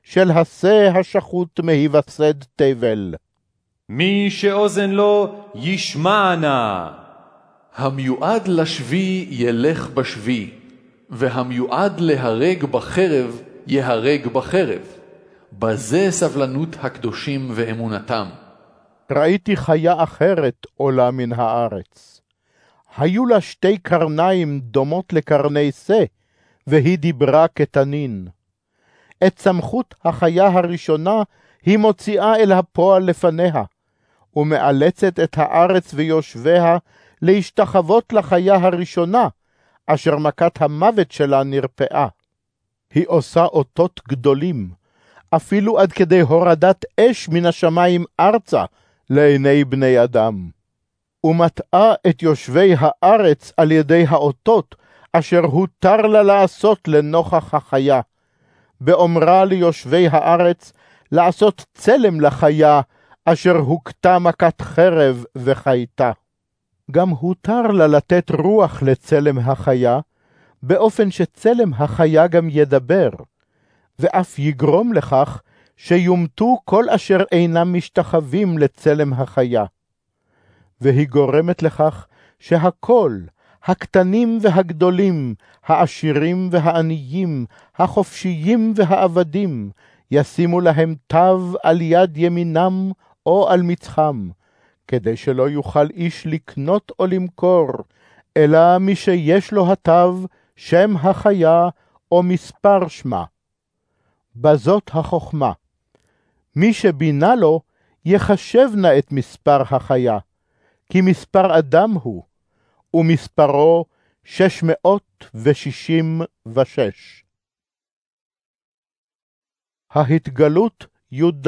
של הסה השחוט מהיווסד תבל. מי שאוזן לו ישמע נא. המיועד לשבי ילך בשבי, והמיועד להרג בחרב יהרג בחרב. בזה סבלנות הקדושים ואמונתם. ראיתי חיה אחרת עולה מן הארץ. היו לה שתי קרניים דומות לקרני שא, והיא דיברה כתנין. את סמכות החיה הראשונה היא מוציאה אל הפועל לפניה, ומאלצת את הארץ ויושביה להשתחוות לחיה הראשונה, אשר מכת המוות שלה נרפאה. היא עושה אותות גדולים, אפילו עד כדי הורדת אש מן השמיים ארצה לעיני בני אדם. ומטעה את יושבי הארץ על ידי האותות, אשר הותר לה לעשות לנוכח החיה, באומרה ליושבי הארץ לעשות צלם לחיה, אשר הוכתה מכת חרב וחייתה. גם הותר לה לתת רוח לצלם החיה, באופן שצלם החיה גם ידבר, ואף יגרום לכך שיומתו כל אשר אינם משתחווים לצלם החיה. והיא גורמת לכך שהכל, הקטנים והגדולים, העשירים והעניים, החופשיים והעבדים, ישימו להם תו על יד ימינם או על מצחם, כדי שלא יוכל איש לקנות או למכור, אלא מי שיש לו התו, שם החיה או מספר שמה. בזאת החוכמה. מי שבינה לו, יחשב נא את מספר החיה, כי מספר אדם הוא, ומספרו שש מאות ושישים ושש. ההתגלות י"ד.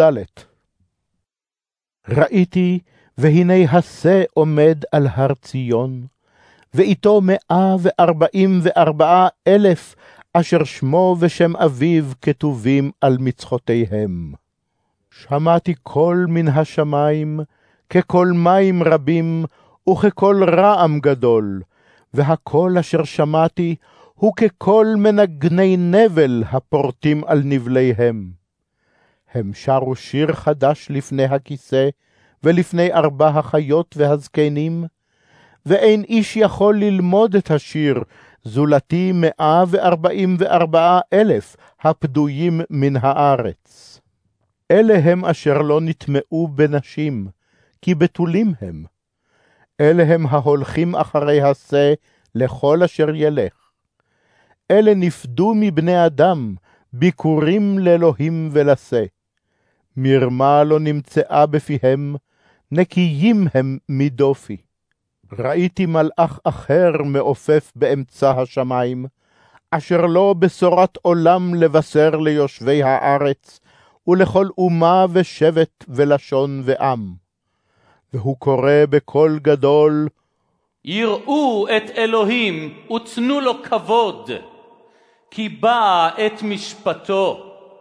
ראיתי, והנה הסה עומד על הר ציון, ואיתו מאה וארבעים וארבעה אלף, אשר שמו ושם אביו כתובים על מצחותיהם. שמעתי קול מן השמיים, כקול מים רבים, וכקול רעם גדול, והקול אשר שמעתי הוא כקול מנגני נבל הפורטים על נבליהם. הם שרו שיר חדש לפני הכיסא, ולפני ארבע החיות והזקנים, ואין איש יכול ללמוד את השיר, זולתי מאה וארבעים וארבעה אלף הפדויים מן הארץ. אלה הם אשר לא נטמעו בנשים, כי בתולים הם. אלה הם ההולכים אחרי הסה לכל אשר ילך. אלה נפדו מבני אדם, ביקורים לאלוהים ולסה. מרמה לא נמצאה בפיהם, נקיים הם מדופי. ראיתי מלאך אחר מעופף באמצע השמיים, אשר לו בשורת עולם לבשר ליושבי הארץ, ולכל אומה ושבט ולשון ועם. והוא קורא בקול גדול, יראו את אלוהים ותנו לו כבוד, כי באה את משפטו.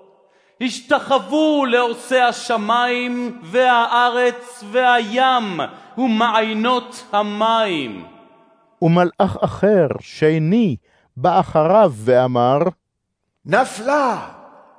השתחוו לעושי השמיים והארץ והים ומעיינות המים. ומלאך אחר שני בא אחריו ואמר, נפלה,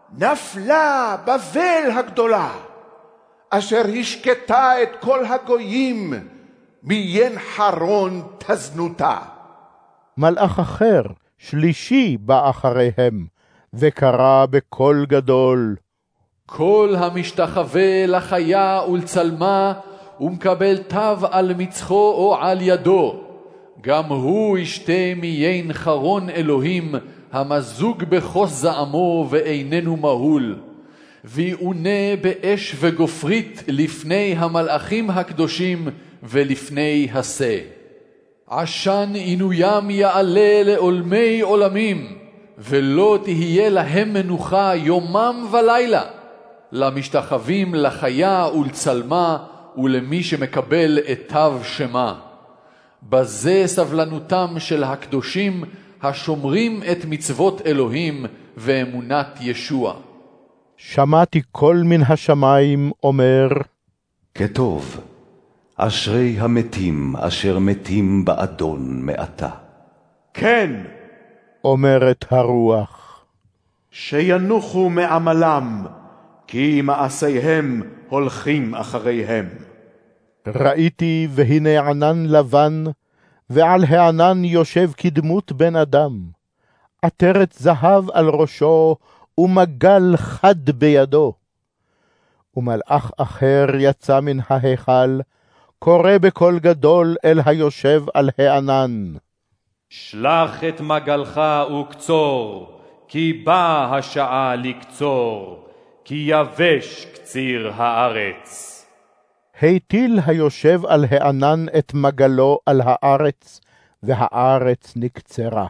נפלה בבל הגדולה, אשר השקטה את כל הגויים, מיין חרון תזנותה. מלאך אחר שלישי בא אחריהם, וקרא בקול גדול, כל המשתחווה לחיה ולצלמה, ומקבל תו על מצחו או על ידו, גם הוא ישתה מיין חרון אלוהים, המזוג בחוס זעמו ואיננו מהול, ויעונה באש וגופרית לפני המלאכים הקדושים ולפני הסה. עשן עינוים יעלה לעולמי עולמים, ולא תהיה להם מנוחה יומם ולילה, למשתחווים לחיה ולצלמה ולמי שמקבל את תו שמה. בזה סבלנותם של הקדושים השומרים את מצוות אלוהים ואמונת ישוע. שמעתי קול מן השמיים אומר, כתוב, אשרי המתים אשר מתים באדון מעתה. כן, אומרת הרוח. שינוחו מעמלם, כי מעשיהם הולכים אחריהם. ראיתי והנה ענן לבן, ועל הענן יושב כדמות בן אדם, עטרת זהב על ראשו, ומגל חד בידו. ומלאך אחר יצא מן ההיכל, קורא בקול גדול אל היושב על הענן. שלח את מגלך וקצור, כי באה השעה לקצור, כי יבש קציר הארץ. היטיל היושב על הענן את מגלו על הארץ, והארץ נקצרה.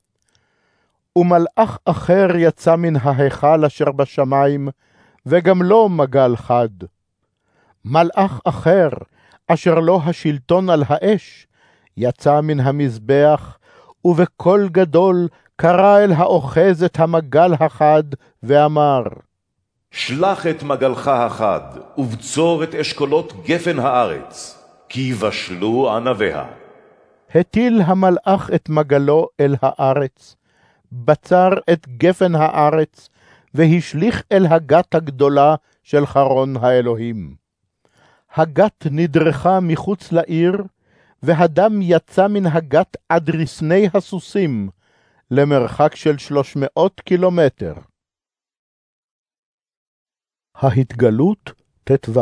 ומלאך אחר יצא מן ההיכל אשר בשמיים, וגם לו מגל חד. מלאך אחר, אשר לו השלטון על האש, יצא מן המזבח, ובקול גדול קרא אל האוחז את המגל החד, ואמר, שלח את מגלך החד, ובצור את אשכולות גפן הארץ, כי יבשלו ענביה. הטיל המלאך את מגלו אל הארץ, בצר את גפן הארץ, והשליך אל הגת הגדולה של חרון האלוהים. הגת נדרכה מחוץ לעיר, והדם יצא מן הגת עד רסני הסוסים, למרחק של שלוש מאות קילומטר. ההתגלות תתו.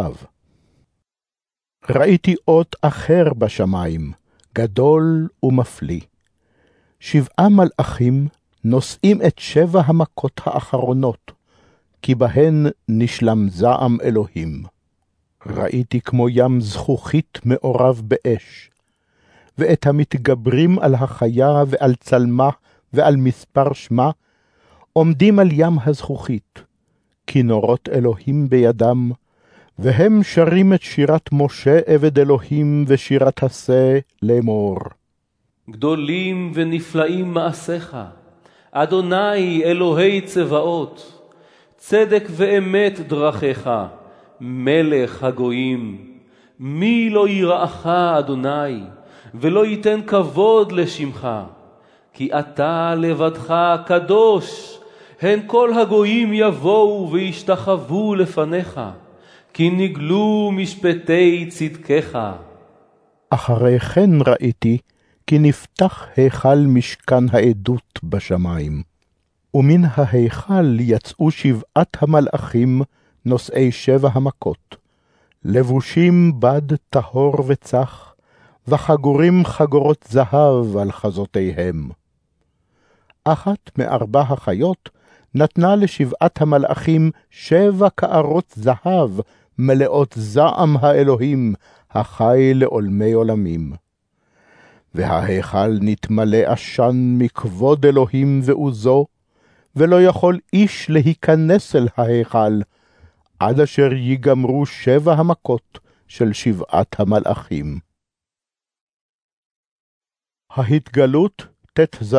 ראיתי אות אחר בשמיים, גדול ומפליא. שבעה מלאכים נושאים את שבע המכות האחרונות, כי בהן נשלם זעם אלוהים. ראיתי כמו ים זכוכית מעורב באש, ואת המתגברים על החיה ועל צלמה ועל מספר שמה, עומדים על ים הזכוכית, כינורות אלוהים בידם, והם שרים את שירת משה עבד אלוהים ושירת הסה לאמור. גדולים ונפלאים מעשיך, אדוני אלוהי צבאות, צדק ואמת דרכיך, מלך הגויים. מי לא יראך אדוני, ולא ייתן כבוד לשמך, כי אתה לבדך קדוש, הן כל הגויים יבואו וישתחוו לפניך, כי נגלו משפטי צדקך. אחרי כן ראיתי, כי נפתח היכל משכן העדות בשמיים, ומן ההיכל יצאו שבעת המלאכים נושאי שבע המכות, לבושים בד טהור וצח, וחגורים חגורות זהב על חזותיהם. אחת מארבע החיות נתנה לשבעת המלאכים שבע קערות זהב מלאות זעם האלוהים החי לעולמי עולמים. וההיכל נתמלא עשן מכבוד אלוהים ועוזו, ולא יכול איש להיכנס אל ההיכל, עד אשר ייגמרו שבע המכות של שבעת המלאכים. ההתגלות תתו.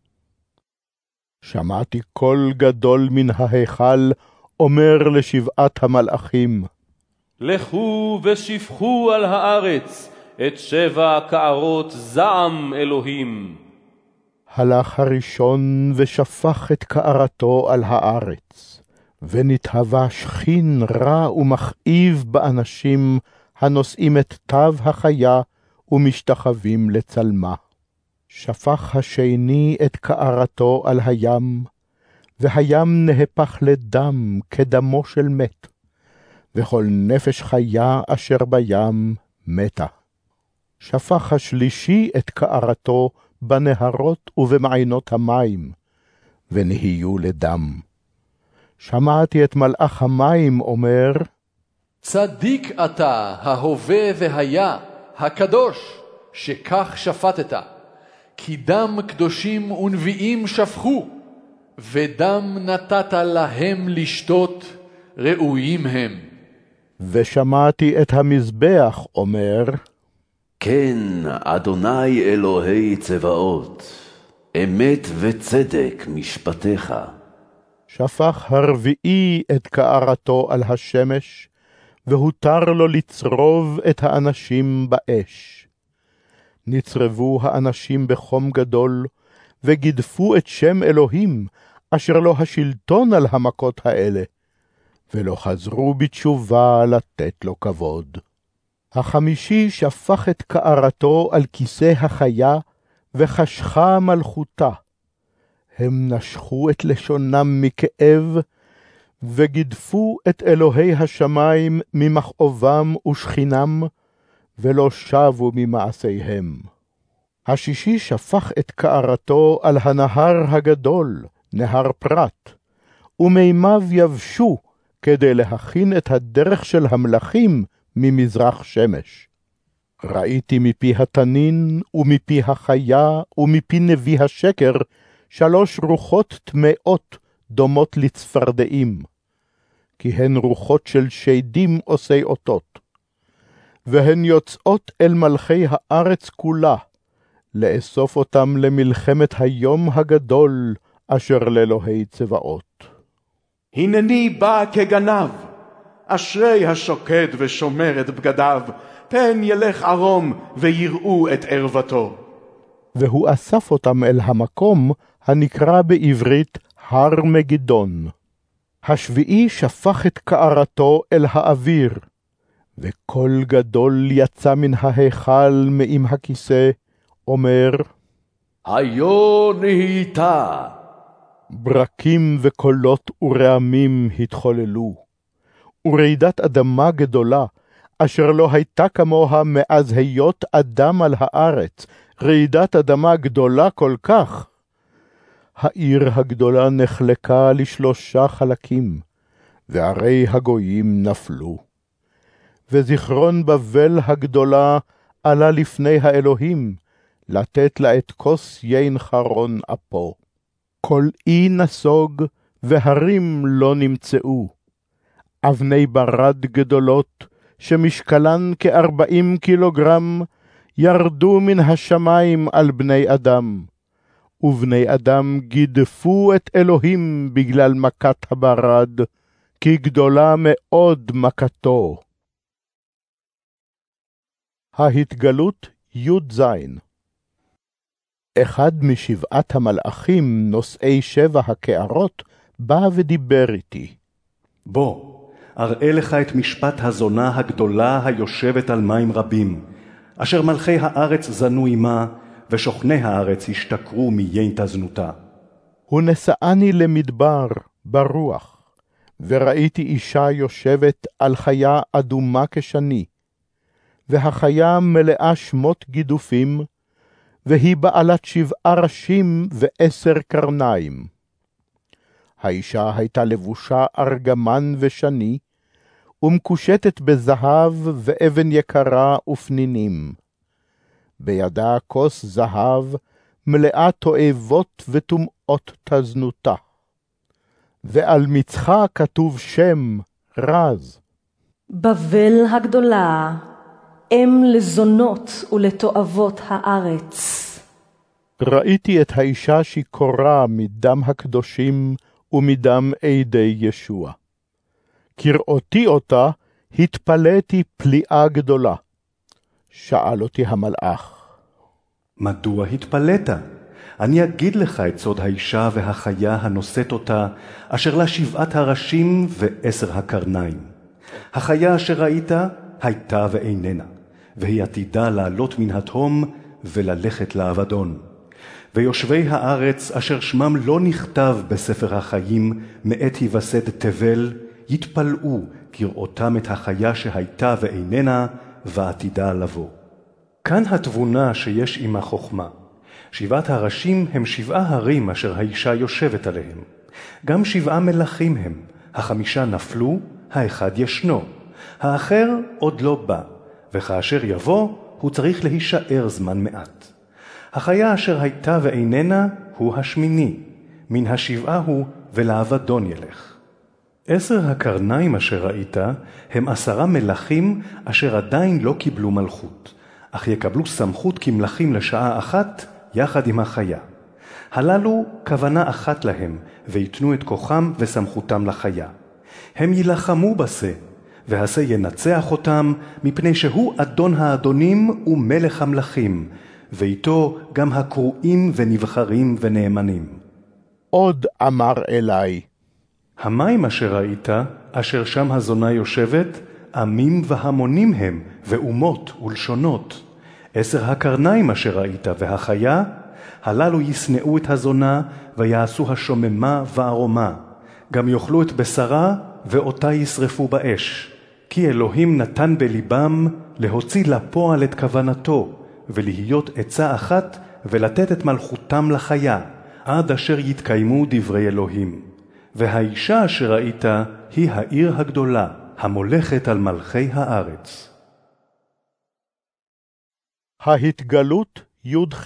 שמעתי קול גדול מן ההיכל, אומר לשבעת המלאכים, לכו ושפכו על הארץ את שבע קערות זעם אלוהים. הלך הראשון ושפך את קערתו על הארץ, ונתהווה שכין רע ומכאיב באנשים הנושאים את תו החיה ומשתחווים לצלמה. שפך השני את קערתו על הים, והים נהפך לדם כדמו של מת, וכל נפש חיה אשר בים מתה. שפך השלישי את קערתו בנהרות ובמעיינות המים, ונהיו לדם. שמעתי את מלאך המים אומר, צדיק אתה, ההווה והיה, הקדוש, שכך שפטת, כי דם קדושים ונביאים שפכו, ודם נתת להם לשתות, ראויים הם. ושמעתי את המזבח אומר, כן, אדוני אלוהי צבאות, אמת וצדק משפטיך. שפך הרביעי את קערתו על השמש, והותר לו לצרוב את האנשים באש. נצרבו האנשים בחום גדול, וגידפו את שם אלוהים, אשר לו השלטון על המכות האלה, ולא חזרו בתשובה לתת לו כבוד. החמישי שפך את קערתו על כיסא החיה, וחשכה מלכותה. הם נשכו את לשונם מכאב, וגידפו את אלוהי השמיים ממכאובם ושכינם, ולא שבו ממעשיהם. השישי שפך את קערתו על הנהר הגדול, נהר פרת, ומימיו יבשו כדי להכין את הדרך של המלכים ממזרח שמש. ראיתי מפי התנין ומפי החיה ומפי נביא השקר שלוש רוחות טמאות דומות לצפרדעים, כי הן רוחות של שדים עושי אותות, והן יוצאות אל מלכי הארץ כולה, לאסוף אותם למלחמת היום הגדול אשר לאלוהי צבאות. הנני בא כגנב, אשרי השוקד ושומר את בגדיו, פן ילך ערום ויראו את ערוותו. והוא אסף אותם אל המקום הנקרא בעברית הר מגידון. השביעי שפך את קערתו אל האוויר, וקול גדול יצא מן ההיכל מעם הכיסא, אומר, היו נהייתה. ברקים וקולות ורעמים התחוללו, ורעידת אדמה גדולה, אשר לא הייתה כמוה מאז היות אדם על הארץ, רעידת אדמה גדולה כל כך. העיר הגדולה נחלקה לשלושה חלקים, וערי הגויים נפלו. וזיכרון בבל הגדולה עלה לפני האלוהים, לתת לה את כוס יין חרון אפו. כל אי נסוג, והרים לא נמצאו. אבני ברד גדולות, שמשקלן כארבעים קילוגרם, ירדו מן השמיים על בני אדם, ובני אדם גידפו את אלוהים בגלל מכת הברד, כי גדולה מאוד מכתו. ההתגלות י"ז. אחד משבעת המלאכים נושאי שבע הקערות בא ודיבר איתי. בוא, אראה לך את משפט הזונה הגדולה היושבת על מים רבים, אשר מלכי הארץ זנו עמה, ושוכני הארץ השתכרו מיין תזנותה. הוא נשאני למדבר ברוח, וראיתי אישה יושבת על חיה אדומה כשני, והחיה מלאה שמות גידופים, והיא בעלת שבעה ראשים ועשר קרניים. האישה הייתה לבושה ארגמן ושני, ומקושטת בזהב ואבן יקרה ופנינים. בידה כוס זהב מלאה תועבות וטומאות תזנותה. ועל מצחה כתוב שם רז. בבל הגדולה, אם לזונות ולתועבות הארץ. ראיתי את האישה שיכורה מדם הקדושים ומדם עדי ישוע. כראותי אותה, התפלאתי פליאה גדולה. שאל אותי המלאך, מדוע התפלאת? אני אגיד לך את סוד האישה והחיה הנושאת אותה, אשר לה שבעת הראשים ועשר הקרניים. החיה אשר ראית הייתה ואיננה, והיא עתידה לעלות מן התהום וללכת לאבדון. ויושבי הארץ אשר שמם לא נכתב בספר החיים מאת היווסד תבל, יתפלאו כראותם את החיה שהייתה ואיננה ועתידה לבוא. כאן התבונה שיש עם החוכמה. שבעת הראשים הם שבעה הרים אשר האישה יושבת עליהם. גם שבעה מלכים הם, החמישה נפלו, האחד ישנו, האחר עוד לא בא, וכאשר יבוא הוא צריך להישאר זמן מעט. החיה אשר הייתה ואיננה הוא השמיני, מן השבעה הוא ולאבדון ילך. עשר הקרניים אשר ראית הם עשרה מלכים אשר עדיין לא קיבלו מלכות, אך יקבלו סמכות כמלכים לשעה אחת יחד עם החיה. הללו כוונה אחת להם, ויתנו את כוחם וסמכותם לחיה. הם יילחמו בזה, והזה ינצח אותם, מפני שהוא אדון האדונים ומלך המלכים, ואיתו גם הקרואים ונבחרים ונאמנים. עוד אמר אלי, המים אשר ראית, אשר שם הזונה יושבת, עמים והמונים הם, ואומות ולשונות. עשר הקרניים אשר ראית והחיה, הללו ישנאו את הזונה, ויעשו השוממה וערומה. גם יאכלו את בשרה, ואותה ישרפו באש. כי אלוהים נתן בליבם להוציא לפועל את כוונתו, ולהיות עצה אחת, ולתת את מלכותם לחיה, עד אשר יתקיימו דברי אלוהים. והאישה אשר ראית היא העיר הגדולה, המולכת על מלכי הארץ. ההתגלות י"ח.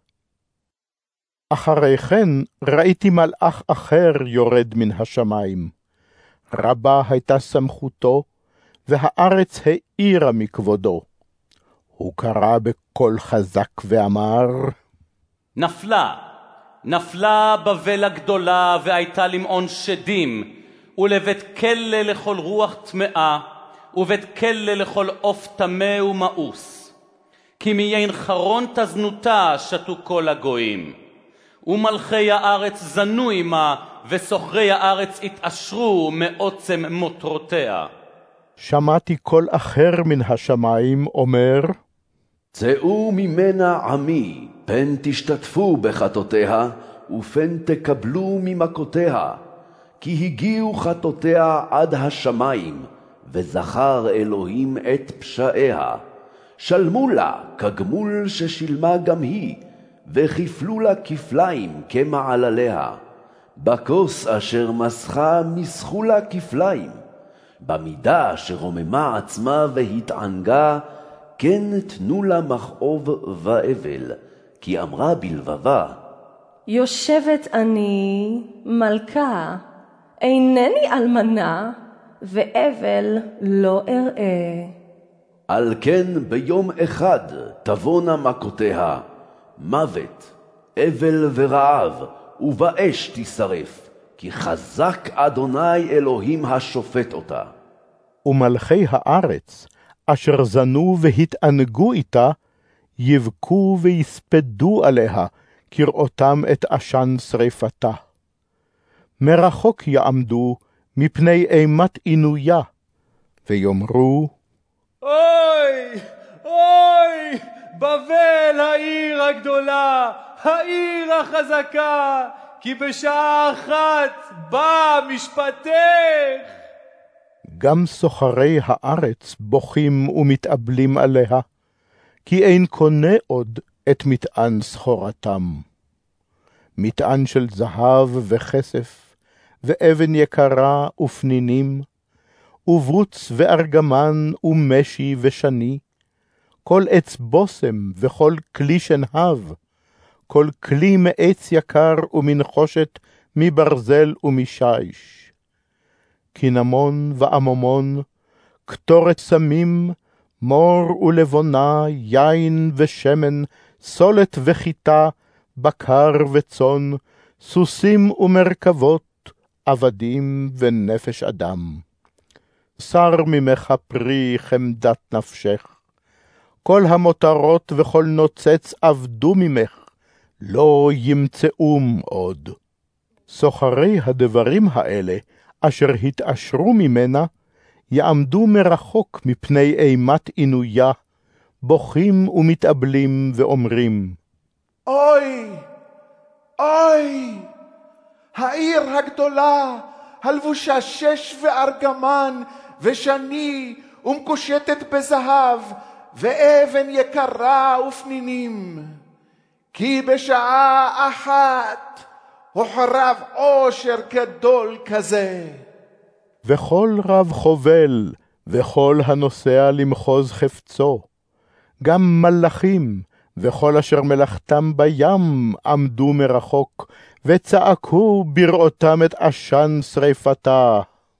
אחרי כן ראיתי מלאך אחר יורד מן השמיים. רבה הייתה סמכותו, והארץ האירה מכבודו. הוא קרא בקול חזק ואמר, נפלה, נפלה בבל הגדולה, והייתה למעון שדים, ולבית כלא לכל רוח טמאה, ובית כלא לכל עוף טמא ומאוס. כי מיין חרון תזנותה שתו כל הגויים. ומלכי הארץ זנו עמה, וסוחרי הארץ התעשרו מעוצם מוטרותיה. שמעתי קול אחר מן השמיים אומר, צאו ממנה עמי, פן תשתתפו בחטאותיה, ופן תקבלו ממכותיה. כי הגיעו חטאותיה עד השמיים, וזכר אלוהים את פשעיה. שלמו לה כגמול ששילמה גם היא, וכפלו לה כפליים כמעלליה. בכוס אשר מסכה מסכו לה כפליים. במידה שרוממה עצמה והתענגה, כן תנו לה מכאוב ואבל, כי אמרה בלבבה, יושבת אני מלכה, אינני אלמנה, ואבל לא אראה. על כן ביום אחד תבונה מכותיה, מוות, אבל ורעב, ובאש תשרף, כי חזק אדוני אלוהים השופט אותה. ומלכי הארץ, אשר זנו והתענגו איתה, יבכו ויספדו עליה, כראותם את עשן שריפתה. מרחוק יעמדו מפני אימת עינויה, ויאמרו, אוי, אוי, בבל העיר הגדולה, העיר החזקה, כי בשעה אחת בא משפטך. גם סוחרי הארץ בוכים ומתאבלים עליה, כי אין קונה עוד את מטען סחורתם. מטען של זהב וכסף, ואבן יקרה ופנינים, וברוץ וארגמן ומשי ושני, כל עץ בוסם וכל כלי שנהב, כל כלי מעץ יקר ומנחושת מברזל ומשייש. קינמון ועממון, קטורת סמים, מור ולבונה, יין ושמן, סולת וחיטה, בקר וצאן, סוסים ומרכבות, עבדים ונפש אדם. שר ממך פרי חמדת נפשך, כל המותרות וכל נוצץ עבדו ממך, לא ימצאום עוד. סוחרי הדברים האלה, אשר התעשרו ממנה, יעמדו מרחוק מפני אימת עינויה, בוכים ומתאבלים ואומרים, אוי, אוי, העיר הגדולה, הלבושה שש וארגמן, ושני, ומקושטת בזהב, ואבן יקרה ופנינים. כי בשעה אחת הוחרב עושר גדול כזה. וכל רב חובל, וכל הנוסע למחוז חפצו, גם מלאכים, וכל אשר מלאכתם בים עמדו מרחוק, וצעקו בראותם את עשן שריפתה.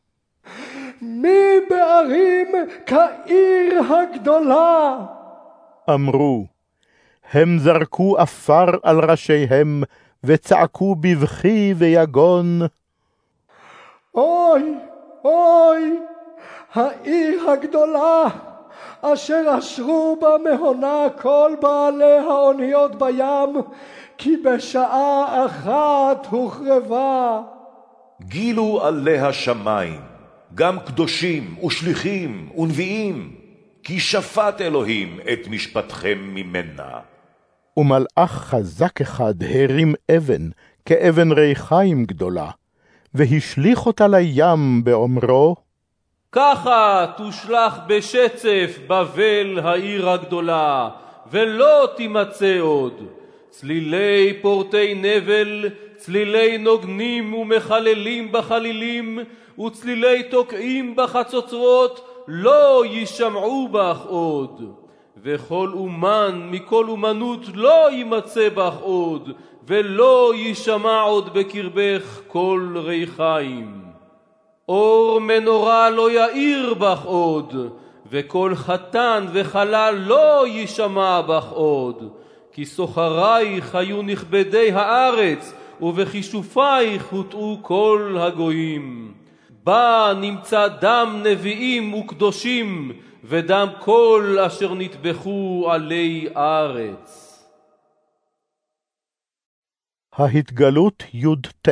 מי בערים כעיר הגדולה? אמרו, הם זרקו אפר על ראשיהם, וצעקו בבכי ויגון, אוי, אוי, העיר הגדולה, אשר אשרו במהונה כל בעלי האוניות בים, כי בשעה אחת הוחרבה. גילו עליה שמיים, גם קדושים ושליחים ונביאים, כי שפט אלוהים את משפטכם ממנה. ומלאך חזק אחד הרים אבן, כאבן ריחיים גדולה, והשליך אותה לים באומרו, ככה תושלח בשצף בבל העיר הגדולה, ולא תימצא עוד. צלילי פורטי נבל, צלילי נוגנים ומחללים בחלילים, וצלילי תוקעים בחצוצרות, לא יישמעו בך עוד. וכל אומן מכל אומנות לא יימצא בך עוד, ולא יישמע עוד בקרבך כל ריחיים. אור מנורה לא יאיר בך עוד, וכל חתן וחלל לא יישמע בך עוד, כי סוחרייך היו נכבדי הארץ, ובכישופייך הוטעו כל הגויים. בה נמצא דם נביאים וקדושים, ודם כל אשר נטבחו עלי ארץ. ההתגלות י"ט.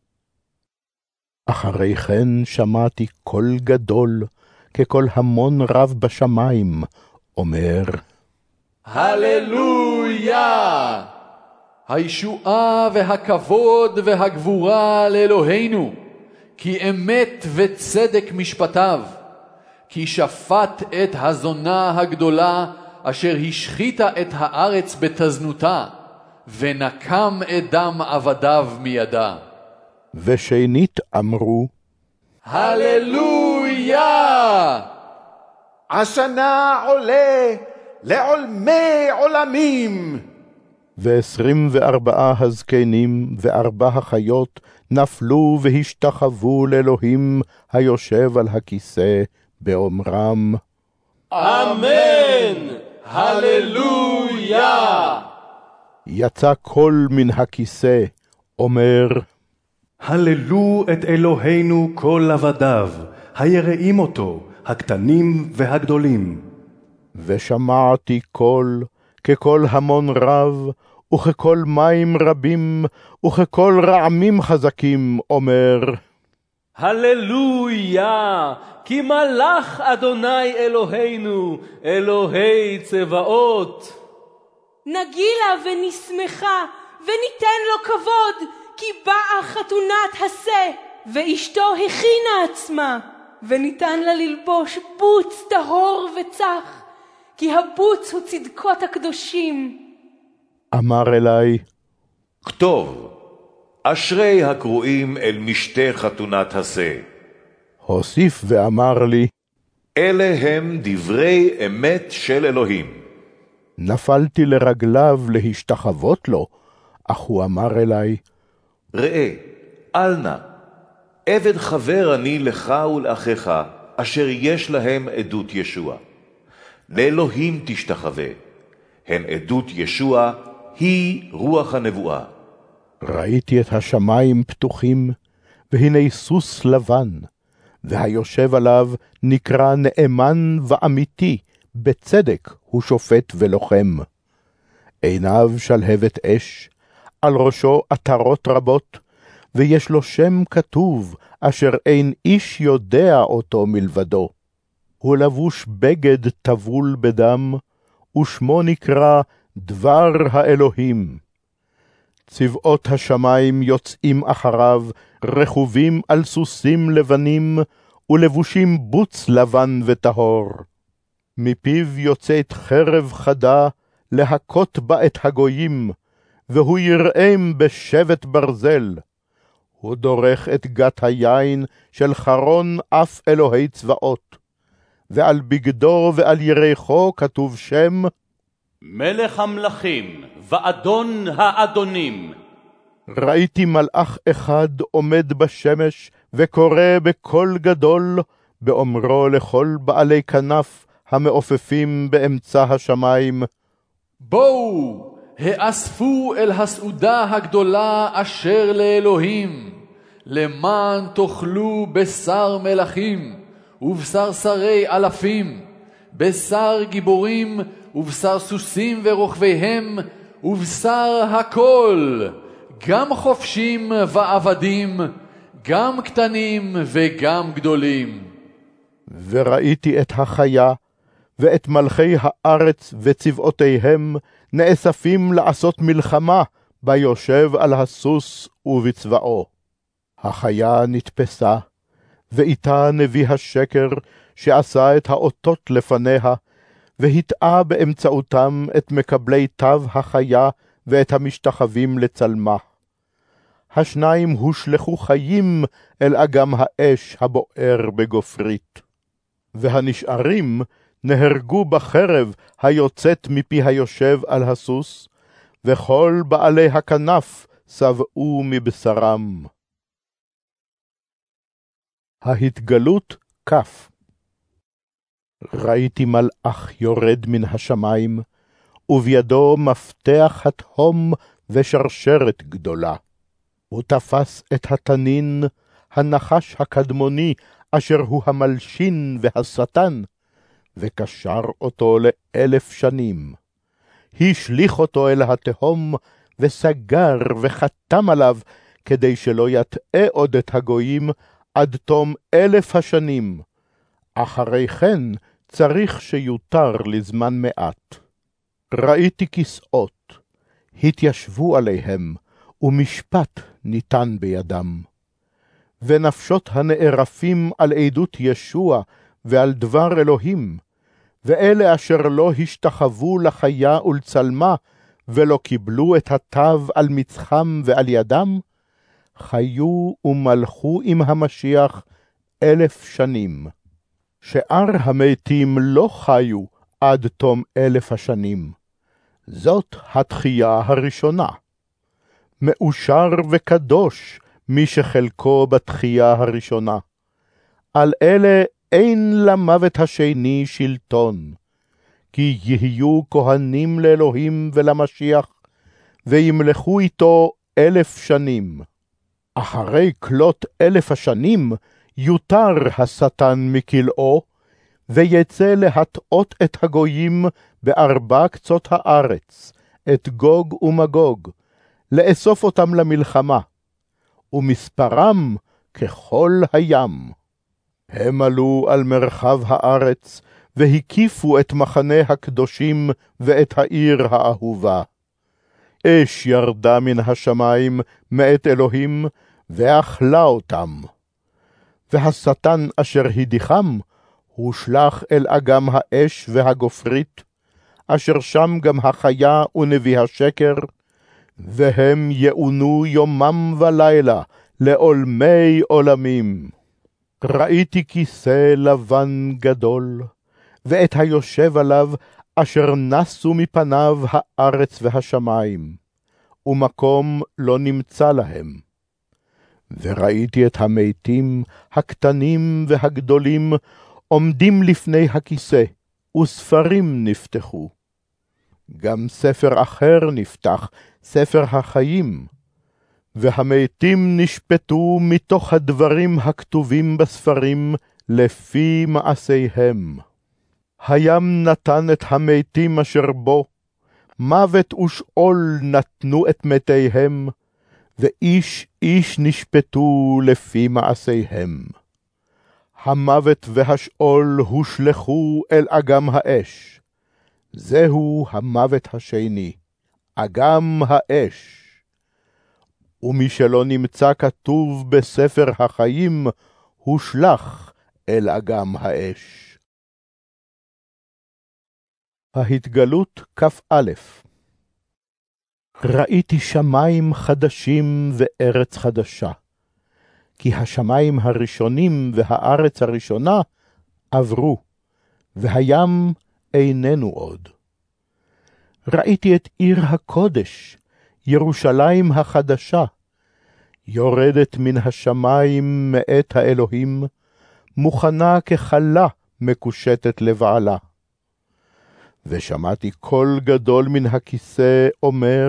אחרי כן שמעתי קול גדול, כקול המון רב בשמיים, אומר, הללויה! הישועה והכבוד והגבורה לאלוהינו, כי אמת וצדק משפטיו, כי שפט את הזונה הגדולה אשר השחיתה את הארץ בתזנותה, ונקם את דם עבדיו מידה. ושנית אמרו, הללויה! השנה עולה לעולמי עולמים. ועשרים וארבעה הזקנים וארבע החיות נפלו והשתחוו לאלוהים היושב על הכיסא באומרם, אמן! הללויה! יצא קול מן הכיסא, אומר, הללו את אלוהינו כל עבדיו, היראים אותו, הקטנים והגדולים. ושמעתי קול, כקול המון רב, וכקול מים רבים, וכקול רעמים חזקים, אומר, הללויה! כי מלך אדוני אלוהינו, אלוהי צבאות. נגילה ונשמחה, וניתן לו כבוד, כי באה חתונת הסה, ואשתו הכינה עצמה, וניתן לה ללבוש בוץ טהור וצח, כי הבוץ הוא צדקות הקדושים. אמר אלי, כתוב, אשרי הקרואים אל משתה חתונת הסה. הוסיף ואמר לי, אלה הם דברי אמת של אלוהים. נפלתי לרגליו להשתחוות לו, אך הוא אמר אלי, ראה, אל נא, עבד חבר אני לך ולאחיך, אשר יש להם עדות ישוע. לאלוהים תשתחווה, הן עדות ישוע, היא רוח הנבואה. ראיתי את השמיים פתוחים, והנה סוס לבן, והיושב עליו נקרא נאמן ואמיתי, בצדק הוא שופט ולוחם. עיניו שלהבת אש, על ראשו עטרות רבות, ויש לו שם כתוב, אשר אין איש יודע אותו מלבדו. הוא לבוש בגד טבול בדם, ושמו נקרא דבר האלוהים. צבאות השמיים יוצאים אחריו, רכובים על סוסים לבנים, ולבושים בוץ לבן וטהור. מפיו יוצאת חרב חדה, להכות בה את הגויים, והוא יראם בשבט ברזל. הוא דורך את גת היין של חרון אף אלוהי צבאות, ועל בגדו ועל ירחו כתוב שם, מלך המלכים ואדון האדונים. ראיתי מלאך אחד עומד בשמש, וקורא בקול גדול, באומרו לכל בעלי כנף המעופפים באמצע השמיים, בואו, האספו אל הסעודה הגדולה אשר לאלוהים, למען תאכלו בשר מלכים, ובשר שרי אלפים, בשר גיבורים, ובשר סוסים ורוכביהם, ובשר הכל, גם חופשים ועבדים, גם קטנים וגם גדולים. וראיתי את החיה, ואת מלכי הארץ וצבאותיהם, נאספים לעשות מלחמה, ביושב על הסוס ובצבאו. החיה נתפסה, ואיתה נביא השקר, שעשה את האותות לפניה, והטעה באמצעותם את מקבלי תו החיה, ואת המשתחווים לצלמה. השניים הושלחו חיים אל אגם האש הבוער בגופרית. והנשארים נהרגו בחרב היוצאת מפי היושב על הסוס, וכל בעלי הכנף שבעו מבשרם. ההתגלות כף. ראיתי מלאך יורד מן השמיים, ובידו מפתח התהום ושרשרת גדולה. הוא תפס את התנין, הנחש הקדמוני, אשר הוא המלשין והשטן, וקשר אותו לאלף שנים. השליך אותו אל התהום, וסגר וחתם עליו, כדי שלא יטעה עוד את הגויים עד תום אלף השנים. אחרי כן צריך שיותר לזמן מעט. ראיתי כסאות, התיישבו עליהם, ומשפט ניתן בידם. ונפשות הנערפים על עדות ישוע ועל דבר אלוהים, ואלה אשר לא השתחוו לחיה ולצלמה, ולא קיבלו את התו על מצחם ועל ידם, חיו ומלכו עם המשיח אלף שנים. שאר המתים לא חיו עד תום אלף השנים. זאת התחייה הראשונה. מאושר וקדוש מי שחלקו בתחייה הראשונה. על אלה אין למוות השני שלטון, כי יהיו כהנים לאלוהים ולמשיח, וימלכו איתו אלף שנים. אחרי כלות אלף השנים, יותר השטן מכלאו, ויצא להטעות את הגויים בארבע קצות הארץ, את גוג ומגוג, לאסוף אותם למלחמה, ומספרם ככל הים. הם עלו על מרחב הארץ, והקיפו את מחנה הקדושים ואת העיר האהובה. אש ירדה מן השמיים מאת אלוהים, ואכלה אותם. והשטן אשר הדיחם, הושלך אל אגם האש והגופרית, אשר שם גם החיה ונביא השקר, והם יעונו יומם ולילה לעולמי עולמים. ראיתי כיסא לבן גדול, ואת היושב עליו אשר נסו מפניו הארץ והשמיים, ומקום לא נמצא להם. וראיתי את המתים, הקטנים והגדולים, עומדים לפני הכיסא, וספרים נפתחו. גם ספר אחר נפתח, ספר החיים, והמתים נשפטו מתוך הדברים הכתובים בספרים, לפי מעשיהם. הים נתן את המתים אשר בו, מוות ושאול נתנו את מתיהם, ואיש איש נשפטו לפי מעשיהם. המוות והשאול הושלחו אל אגם האש. זהו המוות השני, אגם האש. ומי שלא נמצא כתוב בספר החיים, הושלך אל אגם האש. ההתגלות כ"א. ראיתי שמיים חדשים וארץ חדשה, כי השמיים הראשונים והארץ הראשונה עברו, והים איננו עוד. ראיתי את עיר הקודש, ירושלים החדשה, יורדת מן השמיים מאת האלוהים, מוכנה כחלה מקושטת לבעלה. ושמעתי קול גדול מן הכיסא אומר,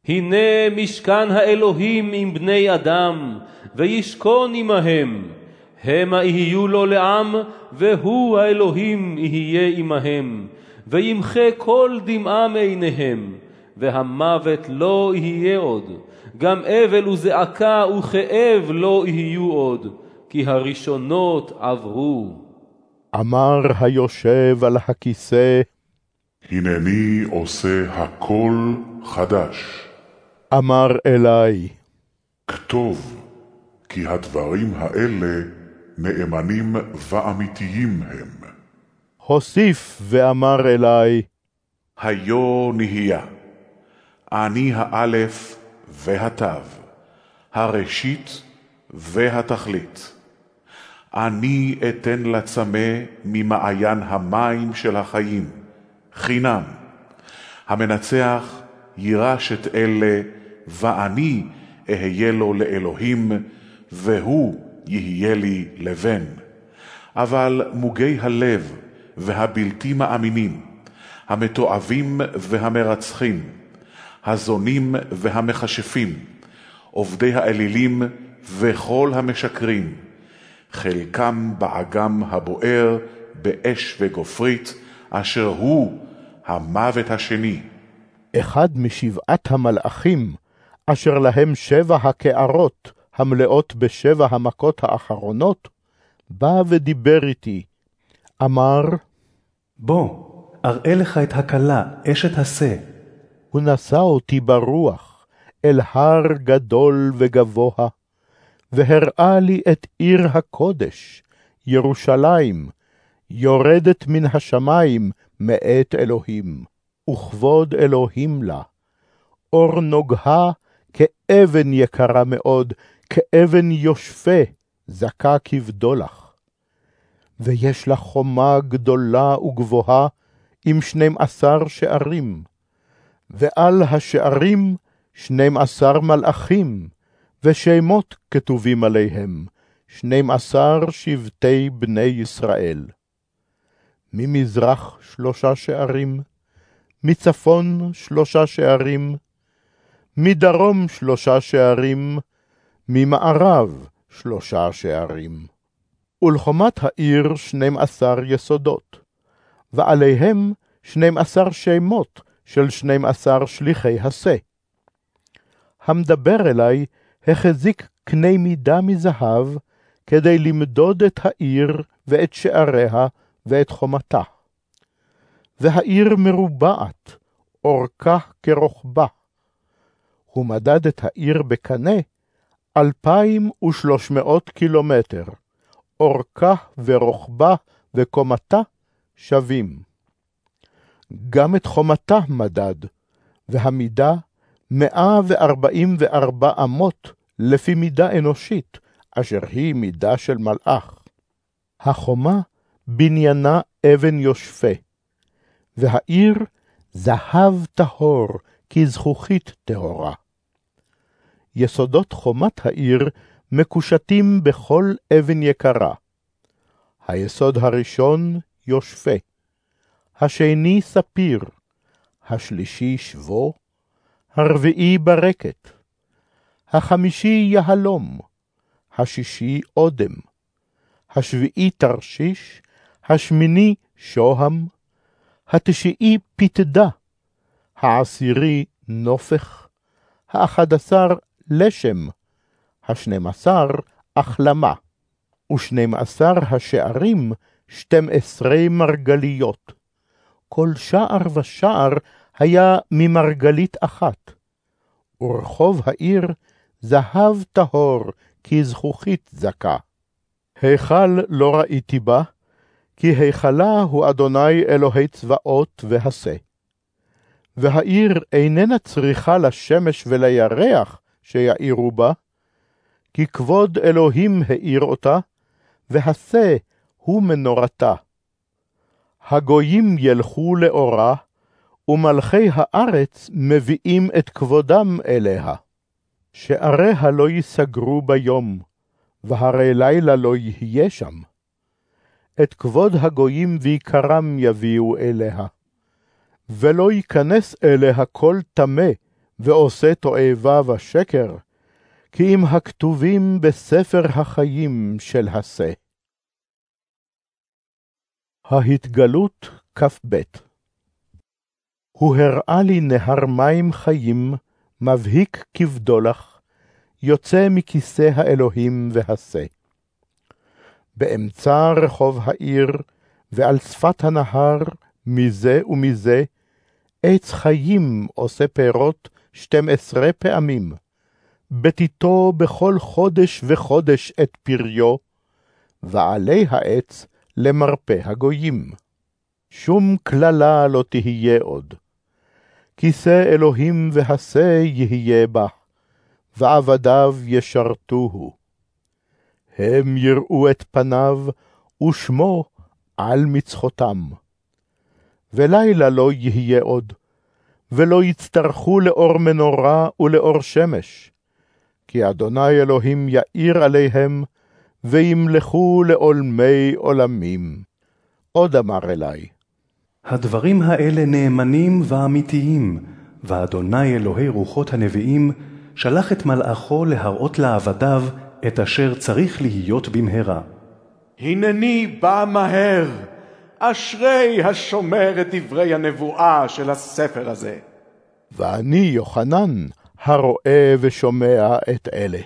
הנה משכן האלוהים עם בני אדם, וישכון עמהם. המה יהיו לו לעם, והוא האלוהים יהיה עמהם, וימחה כל דמעה מעיניהם, והמוות לא יהיה עוד, גם אבל וזעקה וכאב לא יהיו עוד, כי הראשונות עברו. אמר היושב על הכיסא, הנני עושה הכל חדש. אמר אלי, כתוב, כי הדברים האלה נאמנים ואמיתיים הם. הוסיף ואמר אלי, היו נהיה, אני האלף והתו, הראשית והתכלית. אני אתן לצמא ממעיין המים של החיים, חינם. המנצח יירש את אלה, ואני אהיה לו לאלוהים, והוא יהיה לי לבן. אבל מוגי הלב והבלתי מאמינים, המתועבים והמרצחים, הזונים והמחשפים, עובדי האלילים וכל המשקרים, חלקם באגם הבוער באש וגופרית, אשר הוא המוות השני. אחד משבעת המלאכים, אשר להם שבע הקערות המלאות בשבע המכות האחרונות, בא ודיבר איתי, אמר, בוא, אראה לך את הכלה, אשת השה. הוא נשא אותי ברוח אל הר גדול וגבוה, והראה לי את עיר הקודש, ירושלים, יורדת מן השמיים מאת אלוהים, וכבוד אלוהים לה. אור נוגה כאבן יקרה מאוד, כאבן יושפה, זכה כבדולח. ויש לה חומה גדולה וגבוהה, עם שנים עשר שערים, ועל השערים שנים עשר מלאכים, ושמות כתובים עליהם, שנים עשר שבטי בני ישראל. ממזרח שלושה שערים, מצפון שלושה שערים, מדרום שלושה שערים, ממערב שלושה שערים. ולחומת העיר שנים עשר יסודות, ועליהם שנים עשר שמות של שנים עשר שליחי השה. המדבר אלי החזיק קני מידה מזהב, כדי למדוד את העיר ואת שעריה ואת חומתה. והעיר מרובעת, אורכה כרוחבה. הוא מדד את העיר בקנה אלפיים ושלוש מאות קילומטר, אורכה ורוחבה וקומתה שווים. גם את חומתה מדד, והמידה מאה וארבעים וארבע אמות לפי מידה אנושית, אשר היא מידה של מלאך. החומה בניינה אבן יושפה, והעיר זהב טהור כזכוכית טהורה. יסודות חומת העיר מקושטים בכל אבן יקרה. היסוד הראשון יושפה, השני ספיר, השלישי שבו, הרביעי ברקת, החמישי יהלום, השישי אודם, השביעי תרשיש, השמיני שוהם, התשיעי פתדה, העשירי נופך, האחד עשר לשם, השנים עשר החלמה, ושנים עשר השערים שתים עשרה מרגליות. כל שער ושער היה ממרגלית אחת, ורחוב העיר זהב טהור כזכוכית זכה. היכל לא ראיתי בה, כי היכלה הוא אדוני אלוהי צבאות והשה. והעיר איננה צריכה לשמש ולירח שיעירו בה, כי כבוד אלוהים העיר אותה, והשה הוא מנורתה. הגויים ילכו לאורה, ומלכי הארץ מביאים את כבודם אליה. שעריה לא יסגרו ביום, והרי לילה לא יהיה שם. את כבוד הגויים ויקרם יביאו אליה. ולא ייכנס אליה כל טמא, ועושה תועבה ושקר, כי אם הכתובים בספר החיים של השה. ההתגלות כ"ב. הוא הראה לי נהר מים חיים, מבהיק כבדולח, יוצא מכיסא האלוהים והשה. באמצע רחוב העיר, ועל שפת הנהר, מזה ומזה, עץ חיים עושה פירות שתים עשרה פעמים, בתיתו בכל חודש וחודש את פריו, ועלי העץ למרפא הגויים. שום כללה לא תהיה עוד. כיסא אלוהים והשה יהיה בה, ועבדיו ישרתוהו. הם יראו את פניו, ושמו על מצחותם. ולילה לא יהיה עוד, ולא יצטרכו לאור מנורה ולאור שמש, כי אדוני אלוהים יאיר עליהם, וימלכו לעולמי עולמים. עוד אמר אלי, הדברים האלה נאמנים ואמיתיים, ואדוני אלוהי רוחות הנביאים שלח את מלאכו להראות לעבדיו את אשר צריך להיות במהרה. הנני בא מהר, אשרי השומר את דברי הנבואה של הספר הזה. ואני יוחנן, הרואה ושומע את אלה.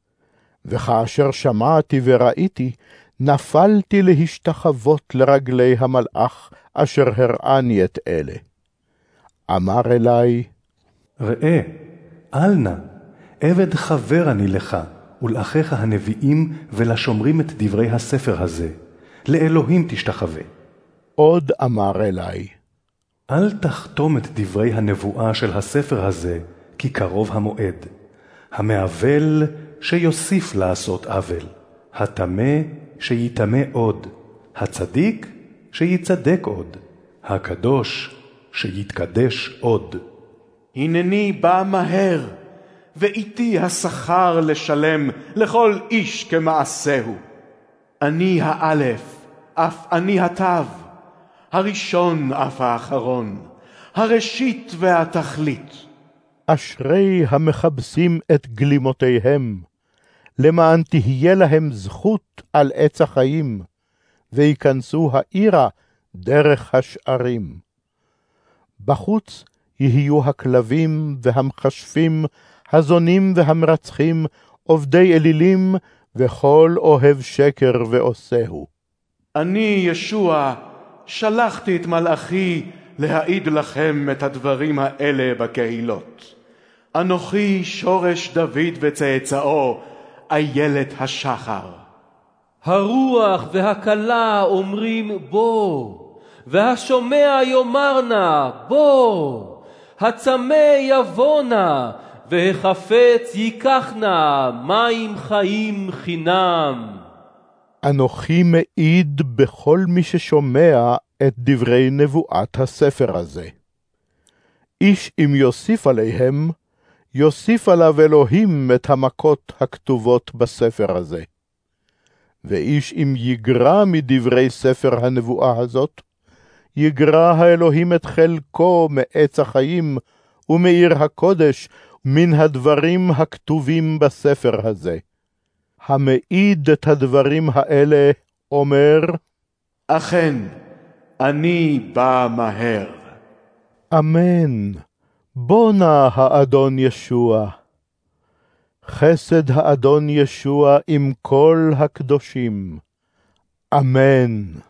וכאשר שמעתי וראיתי, נפלתי להשתחוות לרגלי המלאך, אשר הראני את אלה. אמר אלי, ראה, אל נא, עבד חבר אני לך, ולאחיך הנביאים ולשומרים את דברי הספר הזה. לאלוהים תשתחווה. עוד אמר אלי, אל תחתום את דברי הנבואה של הספר הזה, כי קרוב המועד. המעוול שיוסיף לעשות עוול, הטמא שיטמא עוד, הצדיק שיצדק עוד, הקדוש שיתקדש עוד. הנני בא מהר, ואיתי השכר לשלם לכל איש כמעשהו. אני האלף, אף אני התו, הראשון אף האחרון, הראשית והתכלית. אשרי המחבשים את גלימותיהם, למען תהיה להם זכות על עץ החיים, וייכנסו העירה דרך השערים. בחוץ יהיו הכלבים והמחשפים, הזונים והמרצחים, עובדי אלילים, וכל אוהב שקר ועושהו. אני ישוע שלחתי את מלאכי להעיד לכם את הדברים האלה בקהילות. אנוכי שורש דוד וצאצאו, איילת השחר. הרוח והכלה אומרים בוא, והשומע יאמרנה בוא, הצמא יבונה, והחפץ ייקחנה מים חיים חינם. אנוכי מעיד בכל מי ששומע את דברי נבואת הספר הזה. איש אם יוסיף עליהם, יוסיף עליו אלוהים את המכות הכתובות בספר הזה. ואיש אם יגרע מדברי ספר הנבואה הזאת, יגרע האלוהים את חלקו מעץ החיים ומעיר הקודש מן הדברים הכתובים בספר הזה. המעיד את הדברים האלה אומר, אכן, אני בא מהר. אמן. בוא נא האדון ישוע. חסד האדון ישוע עם כל הקדושים. אמן.